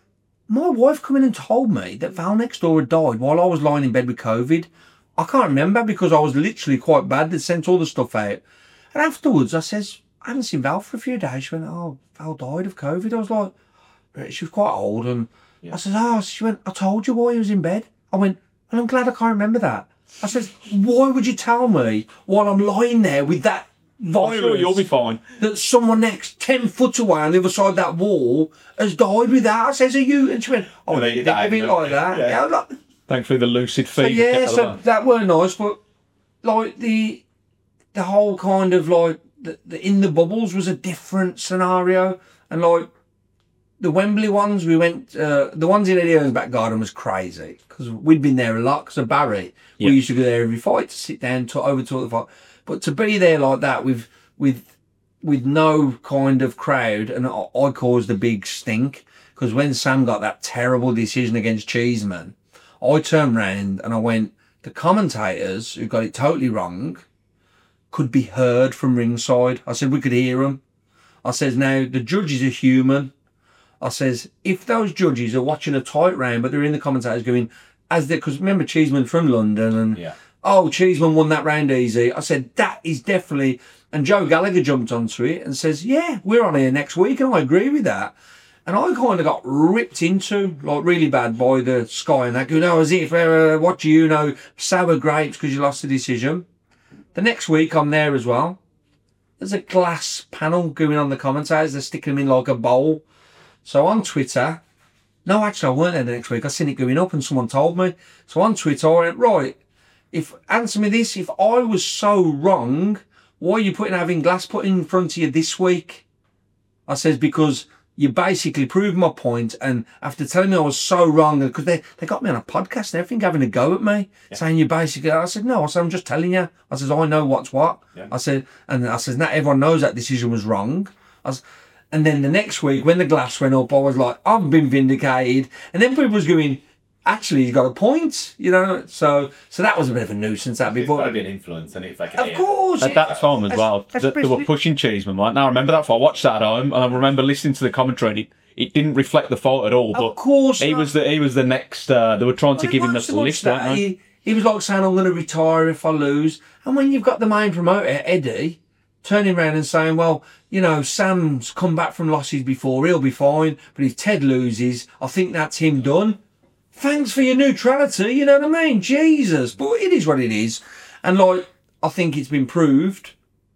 My wife come in and told me that Val next door had died while I was lying in bed with COVID. I can't remember because I was literally quite bad. They sent all the stuff out. And afterwards, I says, I haven't seen Val for a few days. She went, oh, Val died of COVID. I was like, she was quite old. And I said, oh, she went, I told you why he was in bed. I went, well, I'm glad I can't remember that. I said, why would you tell me while I'm lying there with that virus? I'm sure you'll be fine. That someone next ten foot away on the other side of that wall has died with that. I says, are you? And she went, oh, And then you you think died, of it didn't like you? that? Yeah. Yeah, I was like, Thankfully, the lucid so fever. yeah, kept so alive. that were nice, but like the the whole kind of like the, the in the bubbles was a different scenario, and like the Wembley ones, we went uh, the ones in Eddie Hearn's back garden was crazy because we'd been there a lot. Because of Barry, Yeah. we used to go there every fight to sit down, to over talk the fight, but to be there like that with with with no kind of crowd, and I, I caused a big stink because when Sam got that terrible decision against Cheeseman, I turned round and I went, the commentators who got it totally wrong could be heard from ringside. I said, we could hear them. I says, now the judges are human. I says, if those judges are watching a tight round, but they're in the commentators going, as they, because remember Cheeseman from London and, Yeah. oh, Cheeseman won that round easy. I said, that is definitely, and Joe Gallagher jumped onto it and says, yeah, we're on here next week. And I agree with that. And I kind of got ripped into, like, really bad by the Sky and that, going, oh, as if, uh, what do you know, sour grapes because you lost the decision. The next week, I'm there as well. There's a glass panel going on the commentators. They're sticking them in like a bowl. So on Twitter, no, actually, I weren't there the next week. I seen it going up and someone told me. So on Twitter, I went, right, if answer me this, if I was so wrong, why are you putting having glass put in front of you this week? I says, because you basically proved my point, and after telling me I was so wrong, because they, they got me on a podcast and everything, having a go at me, yeah. saying you basically, I said, no, I said, I'm just telling you. I says, I know what's what. Yeah. I said, and I says, not everyone knows that decision was wrong. I was, and then the next week, when the glass went up, I was like, I've been vindicated. And then people was going, actually, he's got a point, you know. So so that was a bit of a nuisance. That It's got to before, be an influence, and if I can of hear. course, At that time as well, es- that they were especially- pushing Cheeseman. Right now, I remember that fight. I watched that at home, and I remember listening to the commentary. And it, it didn't reflect the fight at all. Of But course, he not. was the he was the next. Uh, they were trying to Well, give it him the wasn't so much lift, that. weren't they? He, he was like saying, I'm going to retire if I lose. And when you've got the main promoter, Eddie, turning around and saying, well, you know, Sam's come back from losses before, he'll be fine. But if Ted loses, I think that's him done. Thanks for your neutrality, you know what I mean? Jesus. But it is what it is. And like, I think it's been proved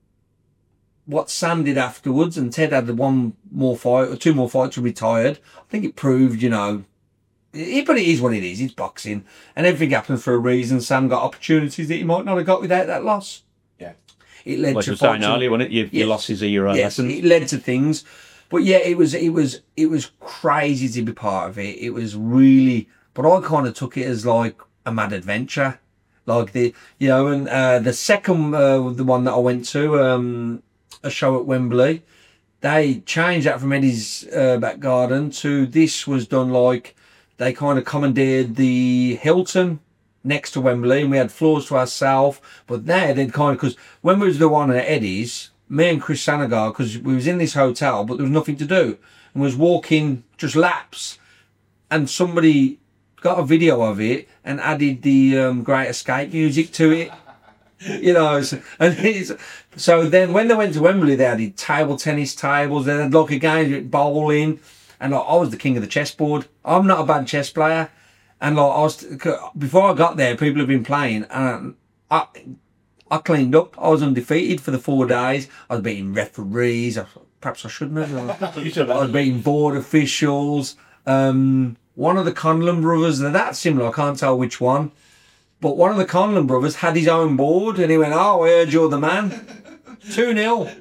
what Sam did afterwards, and Ted had the one more fight, or two more fights, and retired. I think it proved, you know, it, but it is what it is. It's boxing, and everything happens for a reason. Sam got opportunities that he might not have got without that loss. Yeah. It led Like to you were saying fights- earlier, wasn't it? Your, your Yes. losses are your own Yes, lessons. it led to things. But yeah, it was it was it was crazy to be part of it. It was really, but I kind of took it as like a mad adventure, like the you know, and uh, the second uh, the one that I went to, um, a show at Wembley, they changed that from Eddie's uh, back garden to this was done like they kind of commandeered the Hilton next to Wembley, and we had floors to ourselves. But there they'd kind of, because when we was the one at Eddie's, me and Chris Sanagar, because we was in this hotel, but there was nothing to do, and was walking just laps, and somebody got a video of it and added the um, Great Escape music to it. You know, so, and it's, so then when they went to Wembley, they had table tennis tables, they had like a game bowling, and like, I was the king of the chessboard. I'm not a bad chess player, and like I was before I got there, people have been playing, and I I cleaned up. I was undefeated for the four days. I was beating referees. I, perhaps I shouldn't have. You should I was have. beating board officials. Um, one of the Conlon brothers, they're that similar. I can't tell which one. But one of the Conlon brothers had his own board, and he went, oh, I heard you're the man. two nil.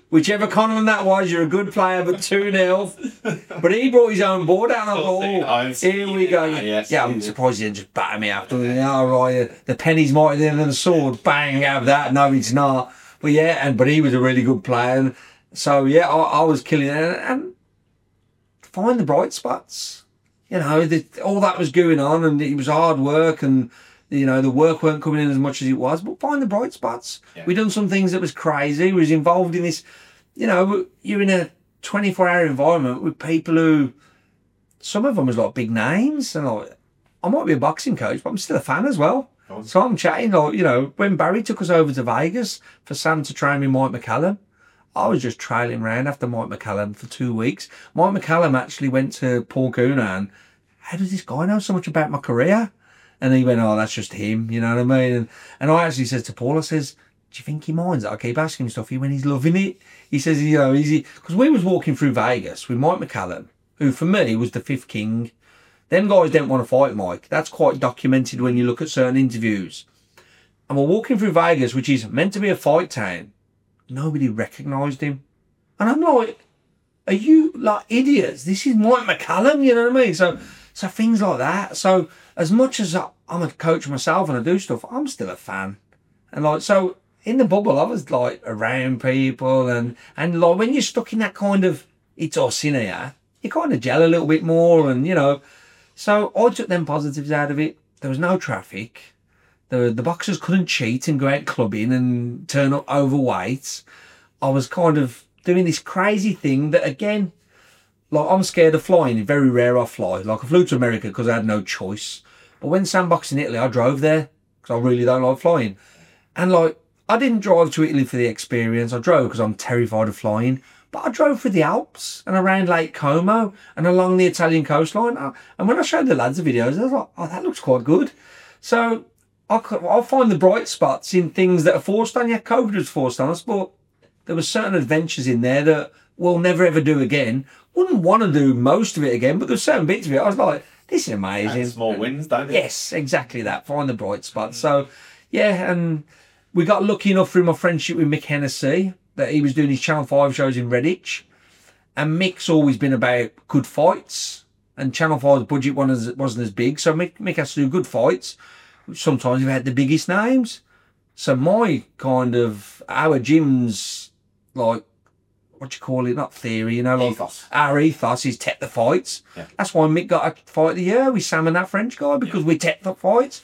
Whichever Conlon that was, you're a good player, but two nil. But he brought his own board out, and I thought, oh, here we go. Yeah, yes, yeah, I'm surprised he didn't just batter me after. Yeah, all right, the penny's mightier than the sword. Bang, have that. No, it's not. But yeah, and but he was a really good player. And so yeah, I, I was killing it. And, and find the bright spots. You know, the, all that was going on, and it was hard work, and you know the work weren't coming in as much as it was. But find the bright spots. Yeah. We done some things that was crazy. We was involved in this. You know, you're in a twenty-four hour environment with people who, some of them was like big names, and like, I might be a boxing coach, but I'm still a fan as well. Oh. So I'm chatting, like, you know, when Barry took us over to Vegas for Sam to train with Mike McCallum, I was just trailing around after Mike McCallum for two weeks. Mike McCallum actually went to Paul Coonan. How does this guy know so much about my career? And he went, oh, that's just him, you know what I mean? And, and I actually said to Paul, I says, do you think he minds that I keep asking him stuff when he's loving it? He says, you know, easy. Because we was walking through Vegas with Mike McCallum, who for me was the fifth king. Them guys didn't want to fight Mike. That's quite documented when you look at certain interviews. And we're walking through Vegas, which is meant to be a fight town. Nobody recognised him. And I'm like, are you like idiots? This is Mike McCallum, you know what I mean? So, so things like that. So as much as I'm a coach myself and I do stuff, I'm still a fan. And like, so in the bubble, I was like around people, and, and like when you're stuck in that kind of, it's us in here, you kind of gel a little bit more, and you know, so I took them positives out of it. There was no traffic. The, the boxers couldn't cheat and go out clubbing and turn up overweight. I was kind of doing this crazy thing that, again, like I'm scared of flying. Very rare I fly. Like I flew to America because I had no choice. But when sandboxing in Italy, I drove there because I really don't like flying. And like, I didn't drive to Italy for the experience. I drove because I'm terrified of flying. But I drove through the Alps and around Lake Como and along the Italian coastline. And when I showed the lads the videos, I was like, oh, that looks quite good. So I'll, I'll find the bright spots in things that are forced on you. COVID was forced on us, but there were certain adventures in there that we'll never ever do again. Wouldn't want to do most of it again, but there's certain bits of it I was like, this is amazing. And small wins, don't it? Yes, exactly that. Find the bright spots. So, yeah, and we got lucky enough through my friendship with Mick Hennessy that he was doing his Channel five shows in Redditch. And Mick's always been about good fights. And Channel five's budget wasn't as big. So Mick, Mick has to do good fights. Sometimes we've had the biggest names. So my kind of, our gym's like, what do you call it? Not theory, you know, like ethos. Our ethos is tech the fights. Yeah. That's why Mick got a fight of the year with Sam and that French guy, because yeah. we tech the fights.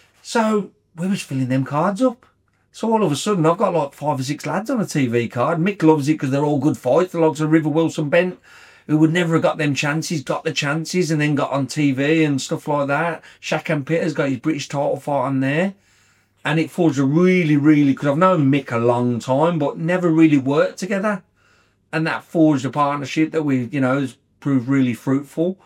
So we was filling them cards up. So all of a sudden, I've got like five or six lads on a T V card. Mick loves it because they're all good fights. The likes of River Wilson Bent, who would never have got them chances, got the chances and then got on T V and stuff like that. Shaq Petter's got his British title fight on there. And it forged a really, really, because I've known Mick a long time, but never really worked together. And that forged a partnership that we, you know, has proved really fruitful.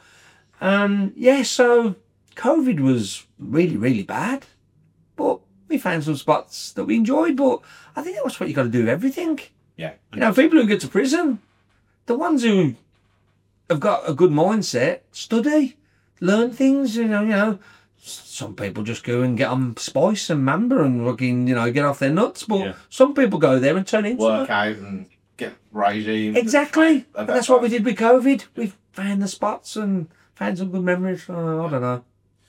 And yeah, so COVID was really, really bad. But we found some spots that we enjoyed. But I think that's what you got to do with everything. Yeah. You know, people who get to prison, the ones who have got a good mindset, study, learn things, you know, you know. Some people just go and get on spice and mamba and fucking, you know, get off their nuts. But yeah. some people go there and turn into work it. out and get regime. Exactly. And that's what we did with COVID. We found the spots and found some good memories. Oh, I don't know.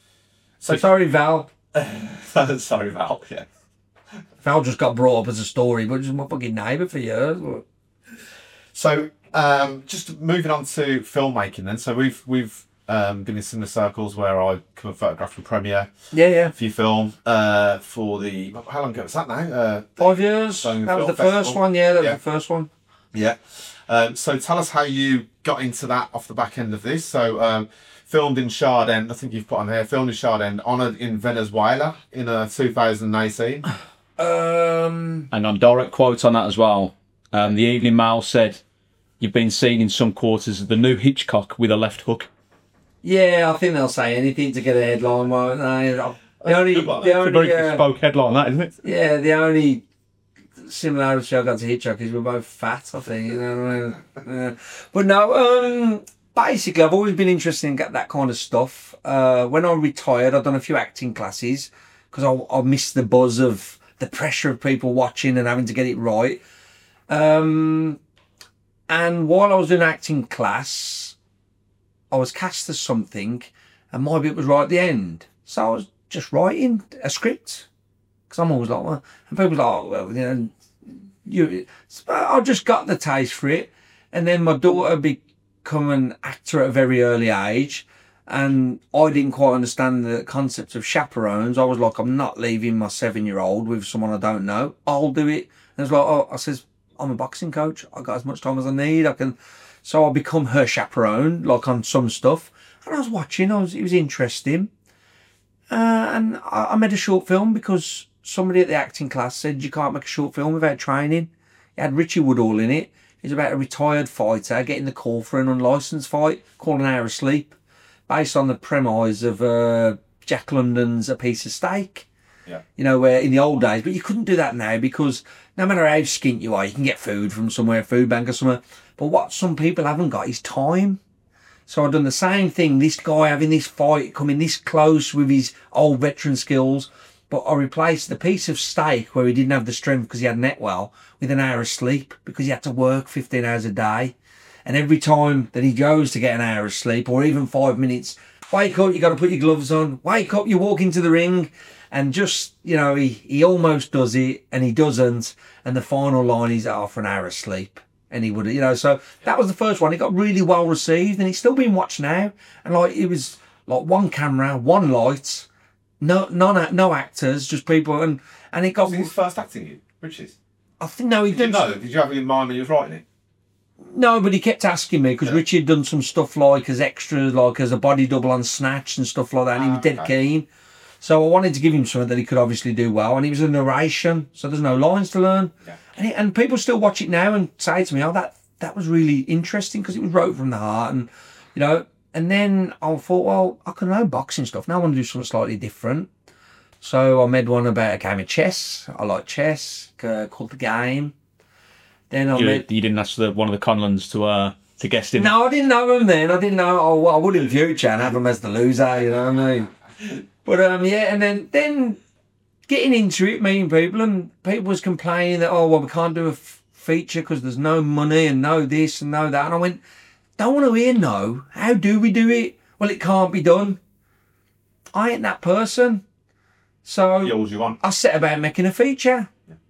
So sorry, Val. Sorry, Val. Yeah. Val just got brought up as a story, but just my fucking neighbour for years. So um, just moving on to filmmaking then. So we've we've um, been in similar circles where I come and photograph for Premiere. Yeah, yeah. For your film uh, for the how long ago was that now? Uh, Five years. That was the Festival. First one. Yeah, that yeah. was the first one. Yeah. Um, so tell us how you got into that off the back end of this. So um, filmed in Shard End, I think you've put on here, filmed in Shard End, honoured in Venezuela in uh, two thousand eighteen. Um, and on direct quote on that as well. Um, the Evening Mail said, you've been seen in some quarters of the new Hitchcock with a left hook. Yeah, I think they'll say anything to get a headline, won't they? The only, the it's only, a very uh, bespoke headline, that, isn't it? Yeah, the only similarity I got to Hitchcock is we're both fat, I think. You know what I mean? uh, but no, um, basically, I've always been interested in that kind of stuff. Uh, when I retired, I've done a few acting classes because I, I missed the buzz of the pressure of people watching and having to get it right. Um, and while I was in acting class, I was cast as something, and my bit was right at the end. So I was just writing a script, because I'm always like, well, and people were like, oh, well, you know, you. So I just got the taste for it, and then my daughter become an actor at a very early age, and I didn't quite understand the concept of chaperones. I was like, I'm not leaving my seven-year-old with someone I don't know. I'll do it. And it's like, oh, I says, I'm a boxing coach. I got as much time as I need. I can, so I become her chaperone, like on some stuff. And I was watching. I was, it was interesting. Uh, and I, I made a short film because somebody at the acting class said you can't make a short film without training. It had Richie Woodall in it. It's about a retired fighter getting the call for an unlicensed fight called An Hour of Sleep, based on the premise of uh, Jack London's A Piece of Steak. Yeah. You know, where in the old days, but you couldn't do that now because no matter how skint you are, you can get food from somewhere, food bank or somewhere. But what some people haven't got is time. So I've done the same thing. This guy having this fight, coming this close with his old veteran skills, but I replaced the piece of steak where he didn't have the strength because he had Netwell with an hour of sleep because he had to work fifteen hours a day. And every time that he goes to get an hour of sleep or even five minutes, wake up, you got to put your gloves on. Wake up, you walk into the ring. And just, you know, he, he almost does it and he doesn't. And the final line is, oh, for an hour of sleep. And he would, you know, so that was the first one. It got really well received and it's still being watched now. And like, it was like one camera, one light, no, none, no actors, just people. And, and it got. Was it his first acting gig, Richie's? I think, no, he Did you didn't. know? Did you have it in mind when you was writing it? No, but he kept asking me because Yeah. Richie had done some stuff like as extras, like as a body double on Snatch and stuff like that. And he was Ah, dead okay. keen. So I wanted to give him something that he could obviously do well. And he was a narration, so there's no lines to learn. Yeah. And, he, and people still watch it now and say to me, oh, that, that was really interesting because it was wrote from the heart. And, you know, and then I thought, well, I can learn boxing stuff. Now I want to do something slightly different. So I made one about a game of chess. I like chess, uh, called The Game. Then I You, made... you didn't ask the, one of the Conlons to uh, to guest in. No, I didn't know him then. I didn't know. Oh, well, I would in future and have him as the loser, you know what I mean? But um, yeah, and then then getting into it, meeting people, and people was complaining that, oh, well, we can't do a f- feature because there's no money and no this and no that. And I went, don't want to hear no. How do we do it? Well, it can't be done. I ain't that person. So Yours you want. I set about making a feature.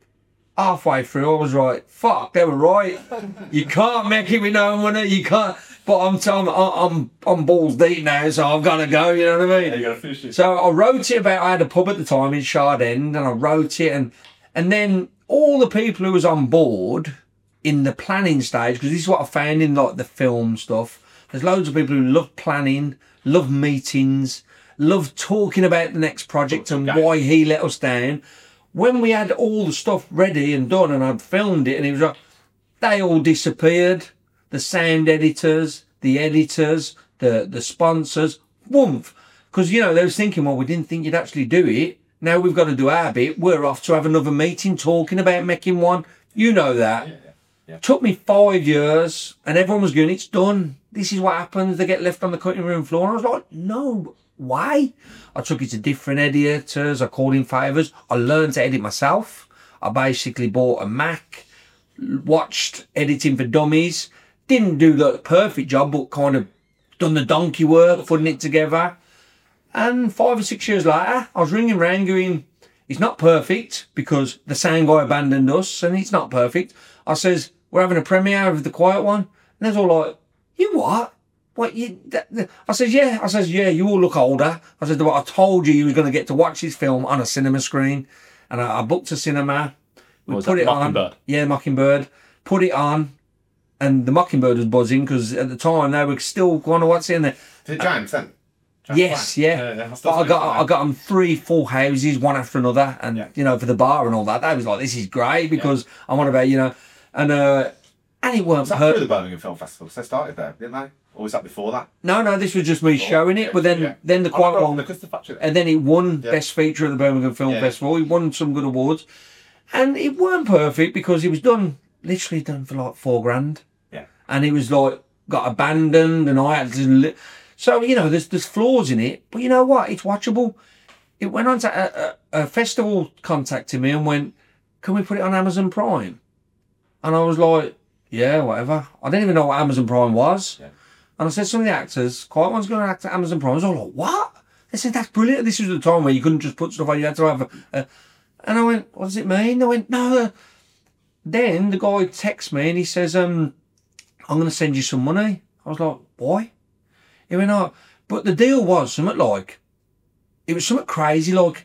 Halfway through, I was right. Fuck, they were right. You can't make it with no money. You can't. But I'm telling, I'm I'm balls deep now, so I've got to go. You know what I mean? Yeah, you got to finish it. So I wrote it about. I had a pub at the time in Shard End, and I wrote it, and and then all the people who was on board in the planning stage, because this is what I found in like the film stuff. There's loads of people who love planning, love meetings, love talking about the next project and Okay. why he let us down. When we had all the stuff ready and done, and I'd filmed it, and it was like, they all disappeared. The sound editors, the editors, the the sponsors, woomph. Because, you know, they was thinking, well, we didn't think you'd actually do it. Now we've got to do our bit. We're off to have another meeting talking about making one. You know that. Yeah, yeah, yeah. Took me five years and everyone was going, it's done. This is what happens. They get left on the cutting room floor. And I was like, no, why? I took it to different editors. I called in favours. I learned to edit myself. I basically bought a Mac, watched Editing for Dummies. Didn't do the perfect job, but kind of done the donkey work, putting it together. And five or six years later, I was ringing round going, it's not perfect because the sound guy abandoned us and it's not perfect. I says, we're having a premiere of The Quiet One. And they're all like, you what? What you? That, that. I says, yeah. I says, yeah, you all look older. I said, but I told you you were going to get to watch this film on a cinema screen. And I, I booked a cinema. We What was put that, it on. Mockingbird? Yeah, Mockingbird. Put it on. And the Mockingbird was buzzing because at the time they were still going to what's in there. Did James then? James Yes, Bond? yeah. yeah I still But I speak got to I him. got them three full houses, one after another, and Yeah. you know for the bar and all that. They was like, this is great because I'm on about you know, and uh, and it weren't Was that per- through the Birmingham Film Festival? So they started there, didn't they? Or was that before that? No, no, this was just me showing it. Yeah, But then yeah. then the I Quiet remember One, the Custard Factory. and then it won Yeah. best feature at the Birmingham Film Yeah. Festival. It won some good awards, and it weren't perfect because it was done literally done for like four grand. Yeah. And it was like got abandoned, and I had to. Li- so you know, there's there's flaws in it, but you know what? It's watchable. It went on to a, a, a festival contacted me and went, "Can we put it on Amazon Prime?" And I was like, yeah, whatever. I didn't even know what Amazon Prime was. Yeah. And I said, some of the actors, Quiet One's going to act at Amazon Prime. I was all like, what? They said, that's brilliant. This was the time where you couldn't just put stuff on, you had to have a... a and I went, what does it mean? They went, no. Uh. Then the guy texts me and he says, um, I'm going to send you some money. I was like, why? He went, oh, but the deal was something like, it was something crazy, like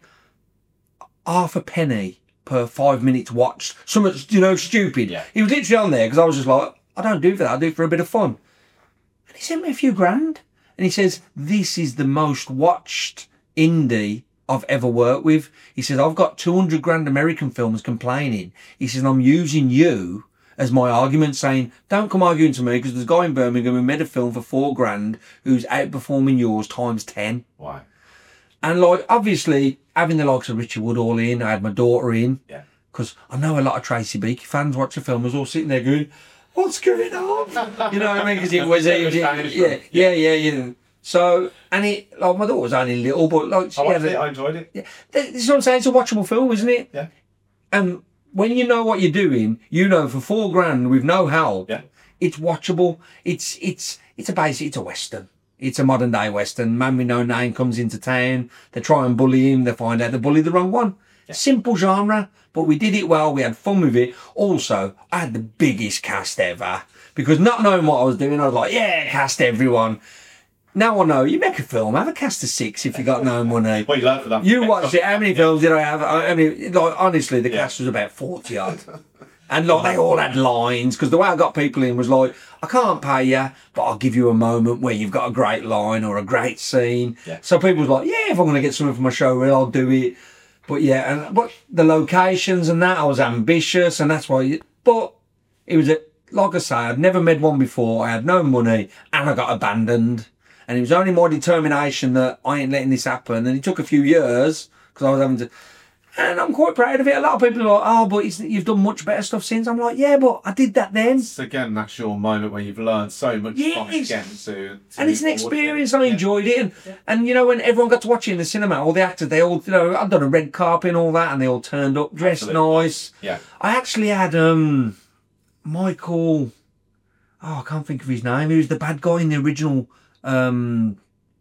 half a penny per five minutes watched. Something, you know, stupid. Yeah. He was literally on there because I was just like, I don't do that. I do it for a bit of fun. And he sent me a few grand. And he says, this is the most watched indie I've ever worked with. He says, I've got two hundred grand American films complaining. He says, I'm using you as my argument, saying, don't come arguing to me because there's a guy in Birmingham who made a film for four grand who's outperforming yours times ten. Why? And like, obviously, having the likes of Richard Woodall in, I had my daughter in. Yeah. Because I know a lot of Tracy Beaky fans watch the film, was all sitting there going, what's going on? You know what I mean? Because it was, it was yeah, yeah, yeah, yeah, yeah. So, and it, like, my daughter was only little, but like, she I watched had it, a, I enjoyed it. yeah, this is what I'm saying, it's a watchable film, isn't it? Yeah. And when you know what you're doing, you know for four grand with no help, Yeah. it's watchable. It's, it's, it's a basic, it's a Western. It's a modern day Western. Man with no name comes into town. They try and bully him. They find out they bully the wrong one. Yeah. Simple genre, but we did it well. We had fun with it. Also, I had the biggest cast ever because not knowing what I was doing, I was like, yeah, cast everyone. Now I know, you make a film, have a cast of six if you got no money. Well, you learned for that. You watched it, how many films did I have? I mean, like, honestly, the Yeah. cast was about forty odd. And like, they all had lines, because the way I got people in was like, I can't pay you, but I'll give you a moment where you've got a great line or a great scene. Yeah. So people was like, yeah, if I'm going to get something for my show, well, I'll do it. But yeah, and but the locations and that, I was ambitious, and that's why, you, but it was, a, like I say, I'd never made one before, I had no money, and I got abandoned. And it was only my determination that I ain't letting this happen. And it took a few years because I was having to, and I'm quite proud of it. A lot of people are like, oh, but it's, you've done much better stuff since. I'm like, yeah, but I did that then. So again, that's your moment where you've learned so much Yes. from it again. To, to And it's an move forward experience. again. I Yeah. enjoyed it. And, Yeah. and, you know, when everyone got to watch it in the cinema, all the actors, they all, you know, I'd done a red carpet and all that, and they all turned up, dressed Absolutely. nice. Yeah. I actually had um Michael, oh, I can't think of his name. He was the bad guy in the original, um,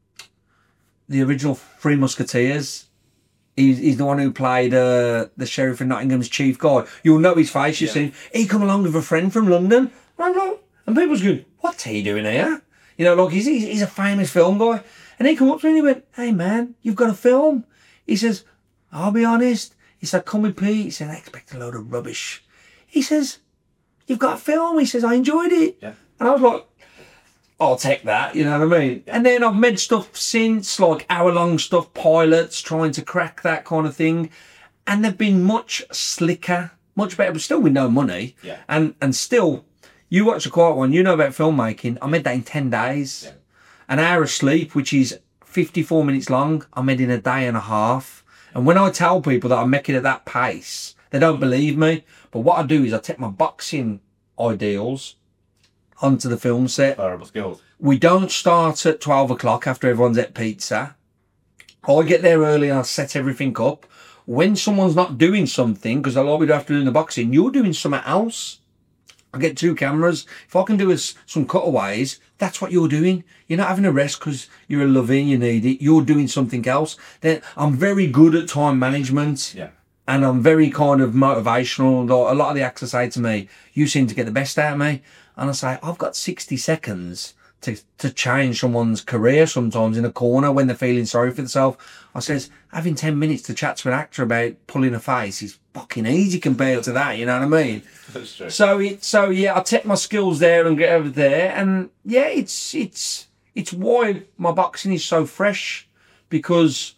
the original Three Musketeers. He's, he's the one who played uh, the sheriff of Nottingham's chief guy. You'll know his face. You've Yeah. seen. He come along with a friend from London. And I'm like, and people's going, what's he doing here? You know, like he's he's, he's a famous film guy. And he come up to me and he went, hey man, you've got a film. He says, I'll be honest. He said, come with Pete. He said, I expect a load of rubbish. He says, you've got a film. He says, I enjoyed it. Yeah. And I was like, I'll take that, you know what I mean? And then I've made stuff since, like hour-long stuff, pilots, trying to crack that kind of thing. And they've been much slicker, much better, but still with no money. Yeah. And and still, you watch a Quiet One, you know about filmmaking. I made that in ten days. Yeah. An hour of sleep, which is fifty-four minutes long, I made in a day and a half. And when I tell people that I make it at that pace, they don't believe me. But what I do is I take my boxing ideals onto the film set. Variable skills. We don't start at twelve o'clock after everyone's at pizza. I get there early and I set everything up. When someone's not doing something, because a lot we do have to do in the boxing, you're doing something else. I get two cameras. If I can do us some cutaways, that's what you're doing. You're not having a rest because you're a lover and you need it. You're doing something else. Then I'm very good at time management. Yeah. And I'm very kind of motivational. A lot of the actors say to me, you seem to get the best out of me. And I say, I've got sixty seconds to, to change someone's career sometimes in a corner when they're feeling sorry for themselves. I says, having ten minutes to chat to an actor about pulling a face is fucking easy compared to that, you know what I mean? That's true. So it, so yeah, I take my skills there and get over there. And yeah, it's, it's, it's why my boxing is so fresh, because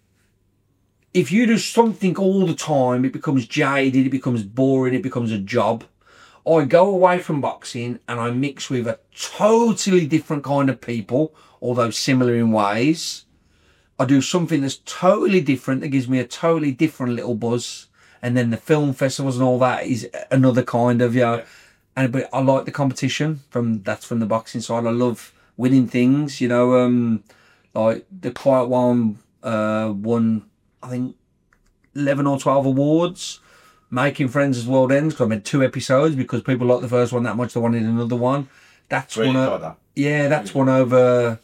if you do something all the time, it becomes jaded, it becomes boring, it becomes a job. I go away from boxing and I mix with a totally different kind of people, although similar in ways. I do something that's totally different that gives me a totally different little buzz. And then the film festivals and all that is another kind of, you know, Yeah. and but I like the competition from, that's from the boxing side. I love winning things, you know, um, like the Quiet One uh, won, I think, eleven or twelve awards. Making Friends as World Ends, because I made two episodes because people liked the first one that much, they wanted another one. That's Really one. enjoyed o- that. Yeah, that's won over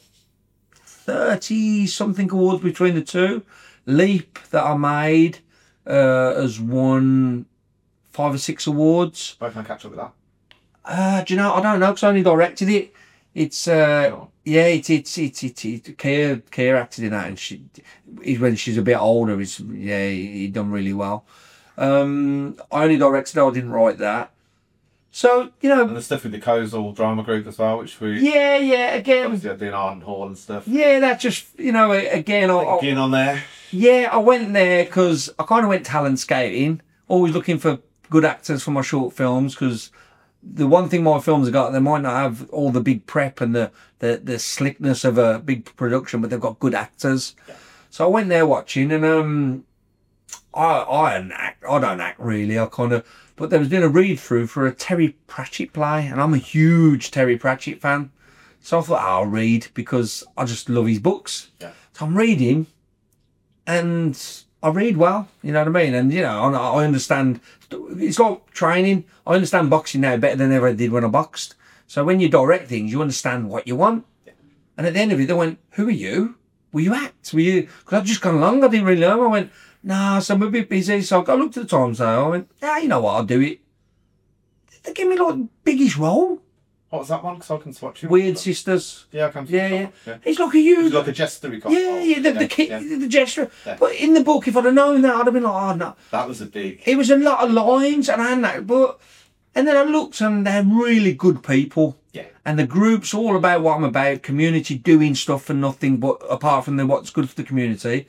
thirty something awards between the two. Leap that I made uh, has won five or six awards. Both can catch up with that. Uh, do you know? I don't know because I only directed it. It's uh, Sure. yeah, it's it's it's it's, it's Keir Keir acted in that, and she is when she's a bit older. Is yeah, he, he done really well. Um, I only directed. it, I didn't write that. So you know, And the stuff with the Kozal drama group as well, which we yeah, yeah. Again, obviously had Dean Arden Hall and stuff. yeah, that just you know, again, I, I, Getting on there. yeah, I went there because I kind of went talent scouting, always looking for good actors for my short films. Because the one thing my films have got, they might not have all the big prep and the the, the slickness of a big production, but they've got good actors. Yeah. So I went there watching, and um, I I don't act, I don't act really. I kind of, but there was doing a read through for a Terry Pratchett play, and I'm a huge Terry Pratchett fan. So I thought I'll read because I just love his books. Yeah. So I'm reading, and I read well, you know what I mean? And, you know, I, I understand, it's like training. I understand boxing now better than ever I did when I boxed. So when you direct things, you understand what you want. Yeah. And at the end of it, they went, who are you? Will you act? Were you? Because I'd just gone along, I didn't really know. I went, nah, so I'm a bit busy. So I looked at the time, so I went, yeah, you know what, I'll do it. They gave me like biggest role. What was that one? Because I can swatch you. Weird Sisters. Yeah, I can. Yeah, yeah. yeah. He's like a huge. It's like a jester we got. Yeah, yeah, the, the, yeah, kid, yeah. the gesture. Yeah. But in the book, if I'd have known that, I'd have been like, oh, no. That was a big. It was a lot of lines, and I know, but and then I looked, and they're really good people. Yeah. And the group's all about what I'm about: community, doing stuff for nothing, but apart from the what's good for the community.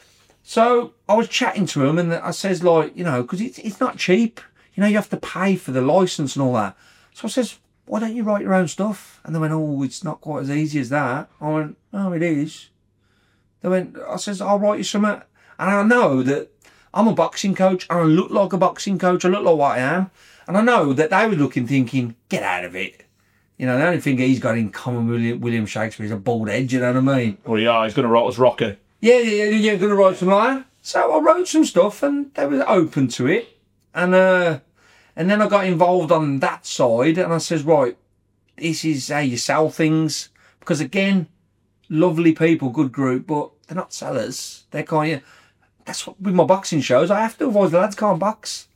So I was chatting to him, and I says like, you know, because it's it's not cheap. You know, you have to pay for the license and all that. So I says, why don't you write your own stuff? And they went, oh, it's not quite as easy as that. I went, oh, it is. They went, I says, I'll write you something. And I know that I'm a boxing coach, and I look like a boxing coach. I look like what I am. And I know that they were looking, thinking, get out of it. You know, the only thing he's got in common with William, William Shakespeare is a bald head, you know what I mean? Well, yeah, he's going to write us Rocker. Yeah, yeah, yeah, you're going to write some line. So I wrote some stuff, and they were open to it. And uh, and then I got involved on that side, and I says, right, this is how you sell things. Because again, lovely people, good group, but they're not sellers. They're kind of, that's what, with my boxing shows, I have to, otherwise the lads can't box.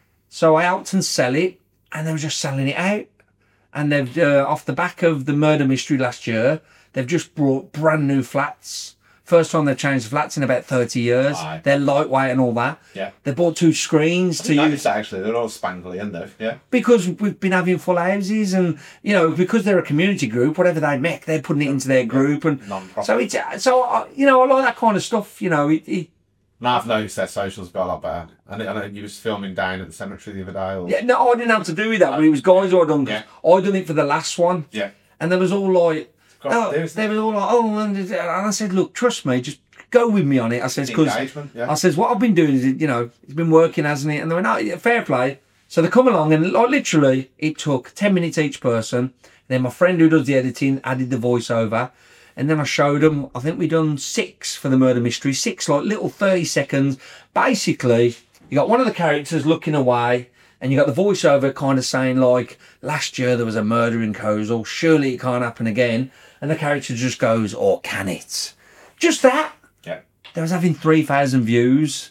So I helped and sell it, and they were just selling it out. And they've, uh, off the back of the murder mystery last year, they've just brought brand new flats. First time they've changed the flats in about thirty years. Aye. They're lightweight and all that. Yeah. They bought two screens to I use. noticed that actually. They're all spangly, aren't they? Yeah. Because we've been having full houses, and you know, because they're a community group, whatever they make, they're putting it into their group, and Non-profit. so it's so uh, you know, I like that kind of stuff. You know, it, it, Now I've noticed their socials got a lot better. And I know you was filming down at the cemetery the other day. Or... yeah, no, I didn't have to do with that, but it was guys who I done. Yeah. I done it for the last one, Yeah. and there was all like, Got oh, to do, isn't they were all like, oh, and, and I said, look, trust me, just go with me on it. I says, because Engagement, yeah. I says, what I've been doing is, you know, it's been working, hasn't it? And they went, oh, yeah, fair play. So they come along, and like literally, it took ten minutes each person. And then my friend who does the editing added the voiceover. And then I showed them, I think we done six for the murder mystery, six like little thirty seconds. Basically, you got one of the characters looking away, and you got the voiceover kind of saying like, last year there was a murder in Kozal, surely it can't happen again. And the character just goes, or can it? Just that. Yeah. They was having three thousand views.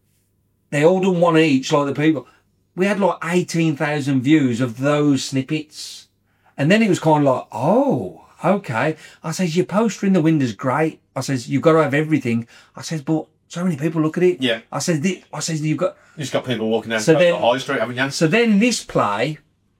They all done one each, like the people. We had like eighteen thousand views of those snippets. And then it was kind of like, oh, okay. I says, your poster in the window's great. I says, you've got to have everything. I says, but so many people look at it. Yeah. I says, "Thi- I says, you've got... You just got people walking down So the then- high street, haven't you? So then this play,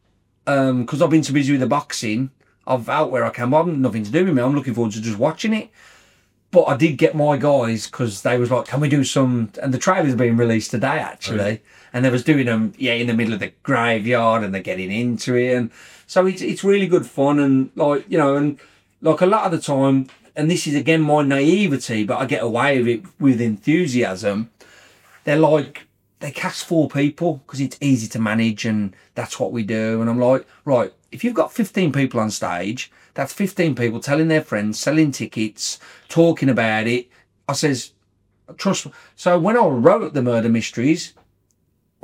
um, because I've been so busy with the boxing, I've out where I can, but I've nothing to do with me. I'm looking forward to just watching it. But I did get my guys, because they was like, can we do some... And the trailer's been released today, actually. Really? And they was doing them, yeah, in the middle of the graveyard, and they're getting into it. And so it's it's really good fun. And, like, you know, and, like, a lot of the time, and this is, again, my naivety, but I get away with it with enthusiasm, they're like... They cast four people because it's easy to manage, and that's what we do. And I'm like, right, if you've got fifteen people on stage, that's fifteen people telling their friends, selling tickets, talking about it. I says, trust me. So when I wrote the murder mysteries,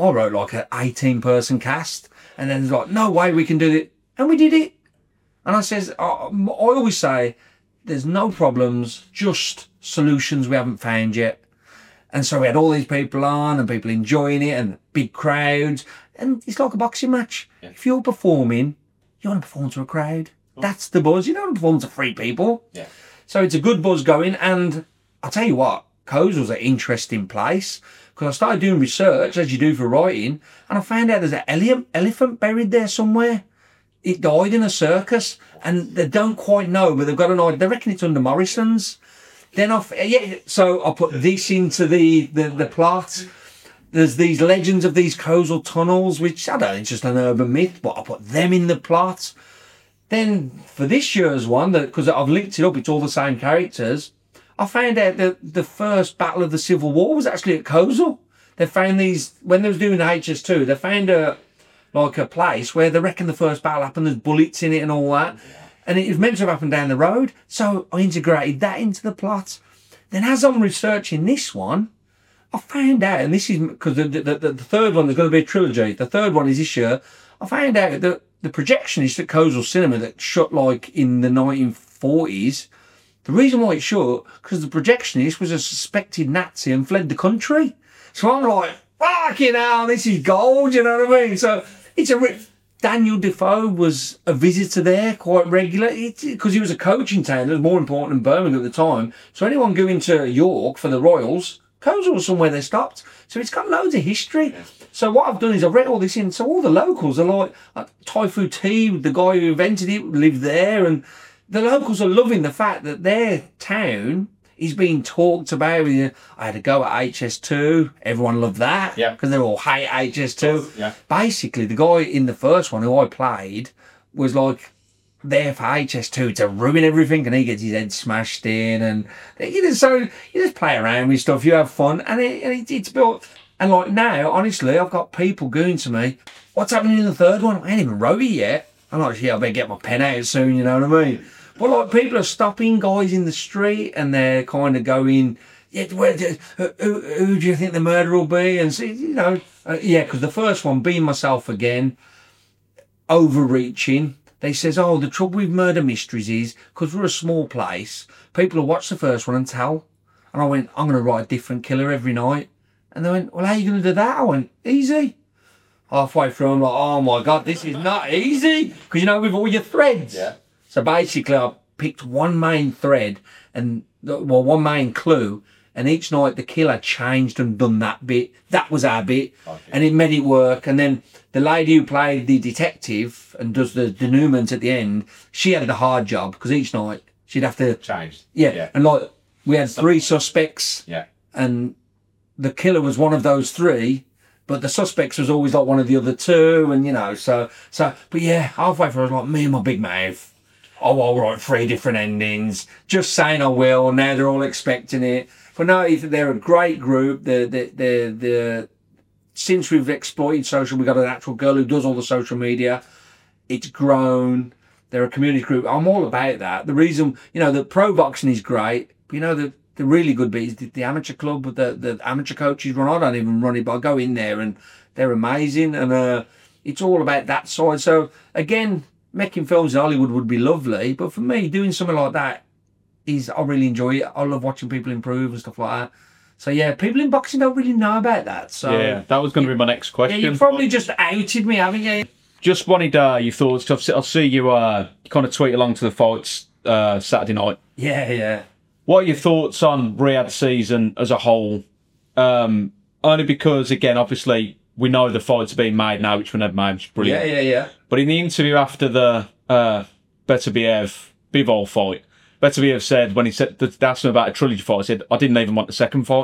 I wrote like an eighteen person cast, and then it's like, no way we can do it. And we did it. And I says, I, I always say, there's no problems, just solutions we haven't found yet. And so we had all these people on and people enjoying it and big crowds. And it's like a boxing match. Yeah. If you're performing, you want to perform to a crowd. Oh. That's the buzz. You don't want to perform to three people. Yeah. So it's a good buzz going. And I'll tell you what, Coleshill was an interesting place because I started doing research, as you do for writing, and I found out there's an ele- elephant buried there somewhere. It died in a circus, and they don't quite know, but they've got an idea. They reckon it's under Morrison's. Then I, yeah, so I put this into the, the, the plot. There's these legends of these Coleshill tunnels, which I don't know, it's just an urban myth, but I put them in the plot. Then for this year's one, because I've linked it up, it's all the same characters. I found out that the first battle of the Civil War was actually at Coleshill. They found these, when they was doing the H S two, they found a, like a place where they reckon the first battle happened, there's bullets in it and all that. And it was meant to have happened down the road. So I integrated that into the plot. Then as I'm researching this one, I found out, and this is because the, the, the, the third one, there's going to be a trilogy. The third one is this year. I found out that the projectionist at Coleshill Cinema that shot like in the nineteen forties, the reason why it shot, because the projectionist was a suspected Nazi and fled the country. So I'm like, fucking hell, this is gold, you know what I mean? So it's a... Re- Daniel Defoe was a visitor there quite regularly because he was a coach in town. It was more important than Birmingham at the time. So anyone going to York for the Royals, Coleshill was somewhere they stopped. So it's got loads of history. So what I've done is I've read all this in. So all the locals are like, like Tai-Fu Tea, the guy who invented it, lived there. And the locals are loving the fact that their town is being talked about. I had to go at H S two. Everyone loved that. Yeah. Because they all hate H S two. Yeah. Basically, the guy in the first one who I played was like there for H S two to ruin everything, and he gets his head smashed in. And you know, so you just play around with stuff, you have fun, and, it, and it, it's built. And like now, honestly, I've got people going to me, what's happening in the third one? I ain't even wrote it yet. I'm like, yeah, I better get my pen out soon, you know what I mean? But like people are stopping guys in the street and they're kind of going, yeah, where, who, who, who do you think the murderer will be? And see, you know, uh, yeah, because the first one, Being Myself Again, overreaching. They says, oh, the trouble with murder mysteries is because we're a small place, people will watch the first one and tell. And I went, I'm going to write a different killer every night. And they went, well, how are you going to do that? I went, easy. Halfway through, I'm like, oh my God, this is not easy. Because, you know, with all your threads. Yeah. So basically, I picked one main thread and, well, one main clue, and each night the killer changed and done that bit. That was our bit, okay. And it made it work. And then the lady who played the detective and does the denouement at the end, she had the hard job because each night she'd have to change. Yeah, yeah. And like we had three suspects. Yeah, and the killer was one of those three. But the suspects was always like one of the other two, and you know, so so. But yeah, halfway through, I was like, me and my big mouth. Oh, I'll write three different endings. Just saying I will. Now they're all expecting it. But no, they're a great group. They're, they're, they're, they're, since we've exploited social, we've got an actual girl who does all the social media. It's grown. They're a community group. I'm all about that. The reason, you know, the pro boxing is great. But, you know, the, the really good bit is the, the amateur club with the, the amateur coaches run. I don't even run it, but I go in there and they're amazing. And uh, it's all about that side. So, again, making films in Hollywood would be lovely, but for me, doing something like that is, I really enjoy it. I love watching people improve and stuff like that. So yeah, people in boxing don't really know about that. So yeah, that was going to be my next question. Yeah, you probably just outed me, haven't you? Just wanted uh, your thoughts. Cause I'll see you uh, kind of tweet along to the fights uh, Saturday night. Yeah, yeah. What are your thoughts on Riyadh season as a whole? Um, only because, again, obviously, we know the fights are being made now, which were never made, which is brilliant. Yeah, yeah, yeah. But in the interview after the uh, Beterbiev Bivol fight, Beterbiev said, when he said, they asked him about a trilogy fight, he said, I didn't even want the second fight.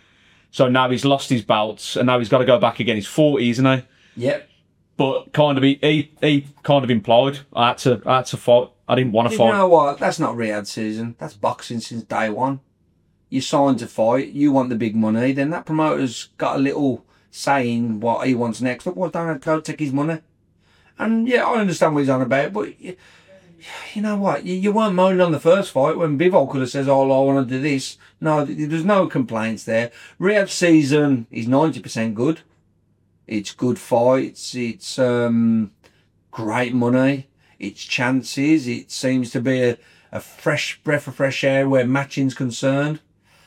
So now he's lost his belts, and now he's got to go back again. He's forty, isn't he? Yep. But kind of, he, he, he kind of implied, I had to, I had to fight. I didn't want to fight. You know what? That's not Riyadh season. That's boxing since day one. You signed to fight. You want the big money. Then that promoter's got a little saying what he wants next. Look, well, don't go take his money. And yeah, I understand what he's on about, but you, you know what? You, you weren't moaning on the first fight when Bivol could have said, oh, I want to do this. No, there's no complaints there. Riyadh season is ninety percent good. It's good fights. It's um, great money. It's chances. It seems to be a, a fresh breath of fresh air where matching's concerned.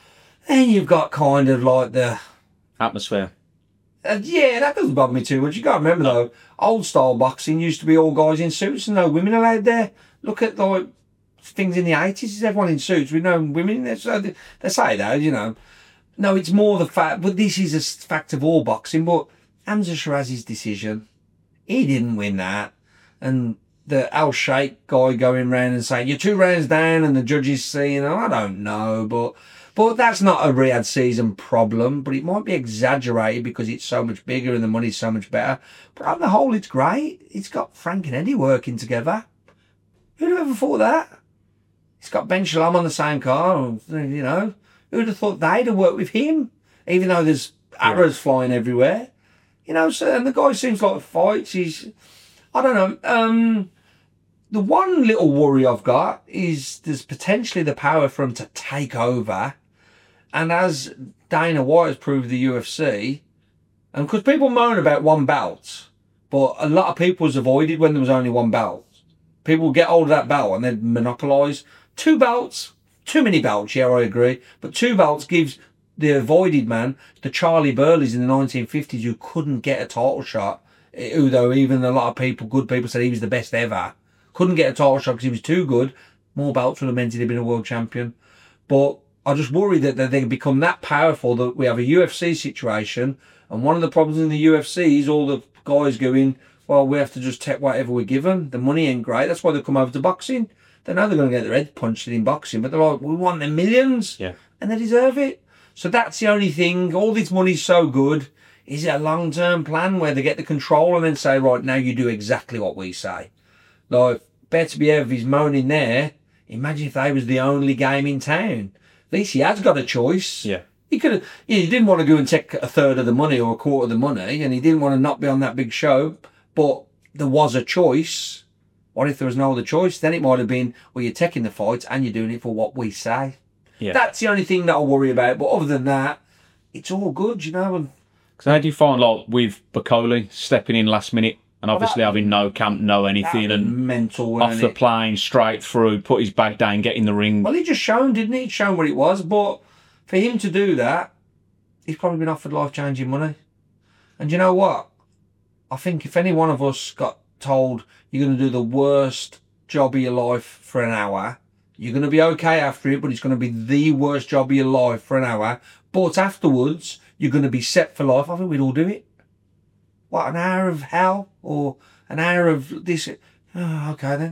And you've got kind of like the Atmosphere. Uh, yeah, that doesn't bother me too much. You got to remember though, old style boxing used to be all guys in suits and no women allowed there. Look at like things in the eighties, everyone in suits with no women there. So they, they say that, you know. No, it's more the fact, but this is a fact of all boxing. But Hamza Shirazi's decision, he didn't win that. And the Al Sheikh guy going round and saying, you're two rounds down, and the judges saying, oh, I don't know, but. But that's not a Riyadh season problem, but it might be exaggerated because it's so much bigger and the money's so much better. But on the whole, it's great. It's got Frank and Eddie working together. Who'd have ever thought that? It's got Ben Shalom on the same car, you know. Who'd have thought they'd have worked with him? Even though there's arrows yeah. flying everywhere. You know, so, and the guy seems like fights. He's, I don't know. Um, the one little worry I've got is there's potentially the power for him to take over. And as Dana White has proved the U F C, and because people moan about one belt, but a lot of people was avoided when there was only one belt. People get hold of that belt and then monopolise. Two belts, too many belts, yeah, I agree. But two belts gives the avoided man, the Charlie Burleys in the nineteen fifties who couldn't get a title shot, who though even a lot of people, good people said he was the best ever, couldn't get a title shot because he was too good. More belts would have meant he'd have been a world champion. But I just worry that they become that powerful that we have a U F C situation, and one of the problems in the U F C is all the guys going, well, we have to just take whatever we're given. The money ain't great. That's why they come over to boxing. They know they're going to get their head punched in boxing, but they're like, we want the millions, yeah, and they deserve it. So that's the only thing. All this money's so good. Is it a long-term plan where they get the control and then say, right, now you do exactly what we say? Like, Beterbiev is moaning there. Imagine if they was the only game in town. At least he has got a choice. Yeah. He could have, he didn't want to go and take a third of the money or a quarter of the money, and he didn't want to not be on that big show, but there was a choice. What if there was no other choice? Then it might have been, well, you're taking the fights and you're doing it for what we say. Yeah. That's the only thing that I worry about. But other than that, it's all good, you know. And because how do you find, like, with Bacoli stepping in last minute and obviously well, that, having no camp, no anything, and mental, off the it? plane, straight through, put his bag down, get in the ring? Well, he just shown, didn't he? He'd shown what it was. But for him to do that, he's probably been offered life-changing money. And you know what? I think if any one of us got told you're going to do the worst job of your life for an hour, you're going to be okay after it, but it's going to be the worst job of your life for an hour, but afterwards, you're going to be set for life, I think we'd all do it. What, an hour of hell? Or an hour of this? Oh, okay then.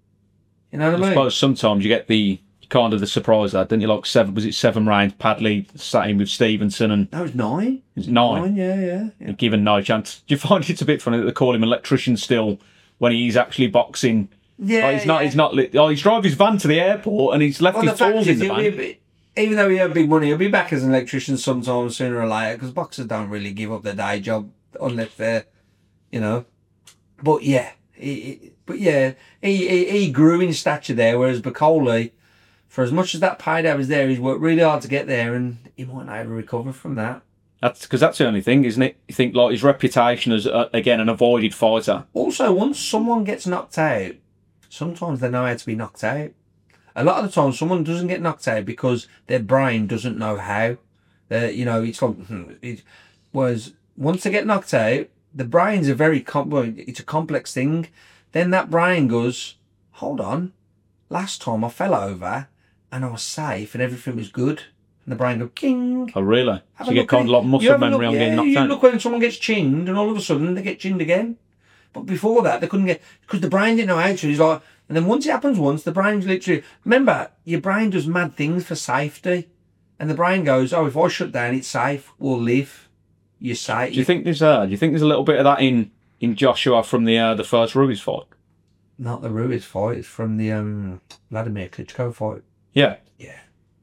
You know what I mean? I suppose sometimes you get the kind of the surprise that, didn't you? Like seven, was it seven rounds? Padley sat in with Stevenson and... That was nine. It was nine. Nine, yeah, yeah. yeah. Given no chance. Do you find it's a bit funny that they call him electrician still when he's actually boxing? Yeah, like he's not, yeah. he's not, oh, he's drove his van to the airport and he's left well, his tools in the van. Bit, even though he had big money, he'll be back as an electrician sometime sooner or later, because boxers don't really give up their day job unless they're, you know. But yeah, he, he, but yeah, he, he he grew in stature there, whereas Bacoli, for as much as that payday was there, he's worked really hard to get there, and he might not ever recover from that. That's because that's the only thing, isn't it? You think like his reputation as uh, again an avoided fighter. Also, once someone gets knocked out, sometimes they know how to be knocked out. A lot of the time, someone doesn't get knocked out because their brain doesn't know how. Uh, you know, it's like, it, whereas once they get knocked out, the brain's a very com- well, it's a complex thing. Then that brain goes, hold on, last time I fell over and I was safe and everything was good. And the brain goes, king. Oh, really? Have so you get kind of like muscle memory on yeah, getting knocked you out? Look when someone gets chinned and all of a sudden they get chinned again. But before that, they couldn't get, because the brain didn't know how to. He's like, and then once it happens once, the brain's literally, remember, your brain does mad things for safety. And the brain goes, oh, if I shut down, it's safe, we'll live. You're safe. Do you think there's uh, do you think there's a little bit of that in, in Joshua from the uh, the first Ruiz fight? Not the Ruiz fight, it's from the um, Vladimir Klitschko fight. Yeah. Yeah.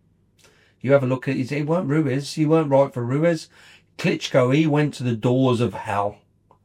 You have a look at it, it weren't Ruiz, he weren't right for Ruiz. Klitschko, he went to the doors of hell.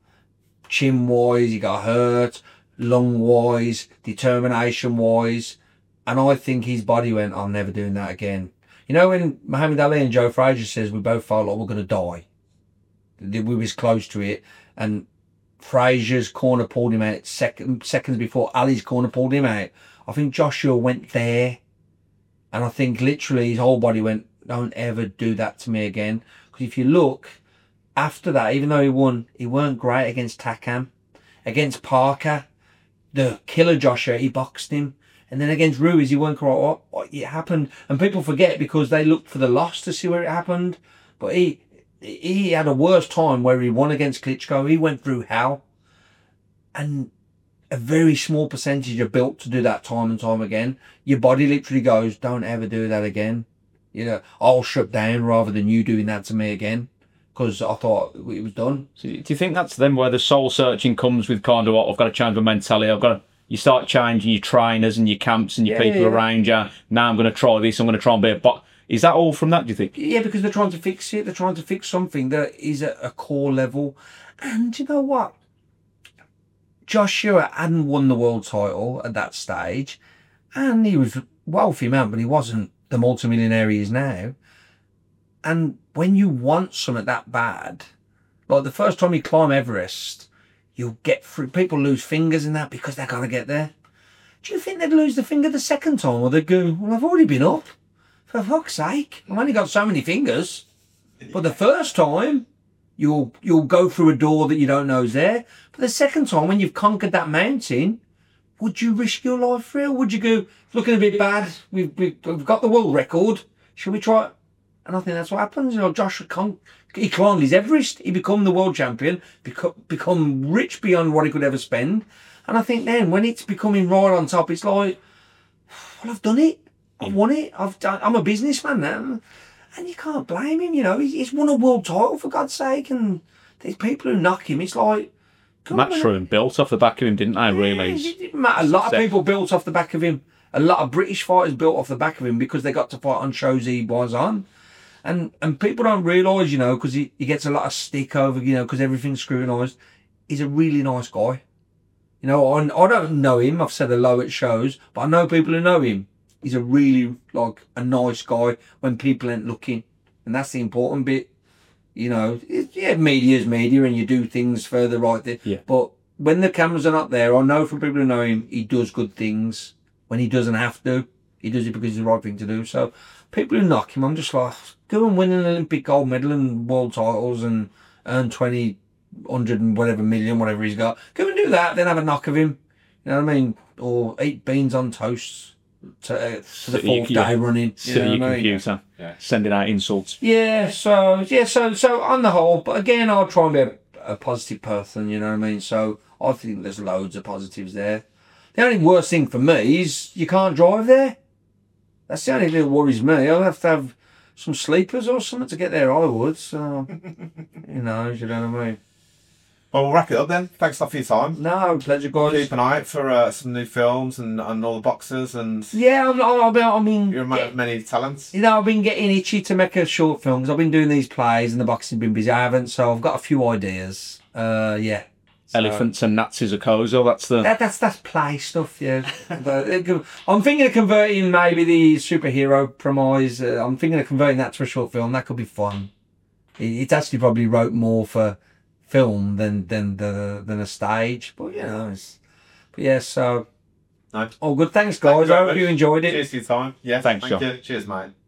Chin-wise, he got hurt. Lung-wise, determination-wise. And I think his body went, I'm never doing that again. You know when Muhammad Ali and Joe Frazier says we both felt like we're going to die? We was close to it, and Frazier's corner pulled him out second, seconds before Ali's corner pulled him out. I think Joshua went there, and I think literally his whole body went, don't ever do that to me again. Because if you look, after that, even though he won, he weren't great against Takam. Against Parker, the killer Joshua, he boxed him. And then against Ruiz, he weren't quite what, what it happened. And people forget because they look for the loss to see where it happened. But he he had a worse time where he won against Klitschko. He went through hell. And a very small percentage are built to do that time and time again. Your body literally goes, don't ever do that again. You know, I'll shut down rather than you doing that to me again. Because I thought it was done. So do you think that's then where the soul searching comes with kind of what, I've got to change my mentality, I've got to, you start changing your trainers and your camps and your Yeah, people yeah. around you. Now I'm going to try this, I'm going to try and be a bot. Is that all from that, do you think? Yeah, because they're trying to fix it. They're trying to fix something that is at a core level. And you know what? Joshua hadn't won the world title at that stage. And he was a wealthy man, but he wasn't the multimillionaire he is now. And when you want something that bad, like the first time you climb Everest, you'll get through. People lose fingers in that because they're going to get there. Do you think they'd lose the finger the second time? Or they'd go, well, I've already been up. For fuck's sake, I've only got so many fingers. But the first time, you'll you'll go through a door that you don't know is there. But the second time, when you've conquered that mountain, would you risk your life for it? Or would you go, looking a bit bad, we've, we've, we've got the world record, shall we try it? And I think that's what happens. You know, Joshua con- he climbed his Everest, he become the world champion, become, become rich beyond what he could ever spend. And I think then, when it's becoming right on top, it's like, well, I've done it. I've won it. I've done, I'm a businessman now. And you can't blame him, you know. He's, he's won a world title, for God's sake. And there's people who knock him. It's like... Matchroom built off the back of him, didn't they, really? Yeah, it didn't matter. A lot of people built off the back of him. A lot of British fighters built off the back of him because they got to fight on shows he was on. And and people don't realise, you know, because he, he gets a lot of stick over, you know, because everything's scrutinised. He's a really nice guy. You know, I, I don't know him. I've said hello at shows, but I know people who know him. He's a really, like, a nice guy when people ain't looking. And that's the important bit. You know, it, yeah, media's media and you do things for the right thing. Yeah. But when the cameras are not there, I know from people who know him, he does good things. When he doesn't have to, he does it because it's the right thing to do. So people who knock him, I'm just like, go and win an Olympic gold medal and world titles and earn twenty, hundred and whatever million, whatever he's got. Go and do that, then have a knock of him. You know what I mean? Or eat beans on toast to, uh, to the fourth yeah. day running. You Sit know at your what I mean? computer, Yeah. sending out insults. Yeah, so, yeah, so, so on the whole, but again, I'll try and be a, a positive person, you know what I mean? So I think there's loads of positives there. The only worst thing for me is you can't drive there. That's the only thing that worries me. I'll have to have some sleepers or something to get there, I would. So, you know, you know what I mean? Well, we'll wrap it up then. Thanks a lot for your time. No, pleasure, guys. Keep an eye out for uh, some new films and, and all the boxers and Yeah, I'm, I'm, I mean, your ma- many talents. you know, I've been getting itchy to make a short film because I've been doing these plays and the boxing's been busy. I haven't, so I've got a few ideas. Uh, yeah. So- Elephants and Nazis of Kozo, that's the... That, that's that's play stuff, yeah. But it could- I'm thinking of converting maybe the superhero premise. Uh, I'm thinking of converting that to a short film. That could be fun. It, it's actually probably wrote more for film than than the than a stage. But you know, it's, but yeah. So, No. oh, good. Thanks, Thank you guys. very I hope much. you enjoyed it. Cheers for your time. Yeah, Thanks, thank John. you. Cheers, mate.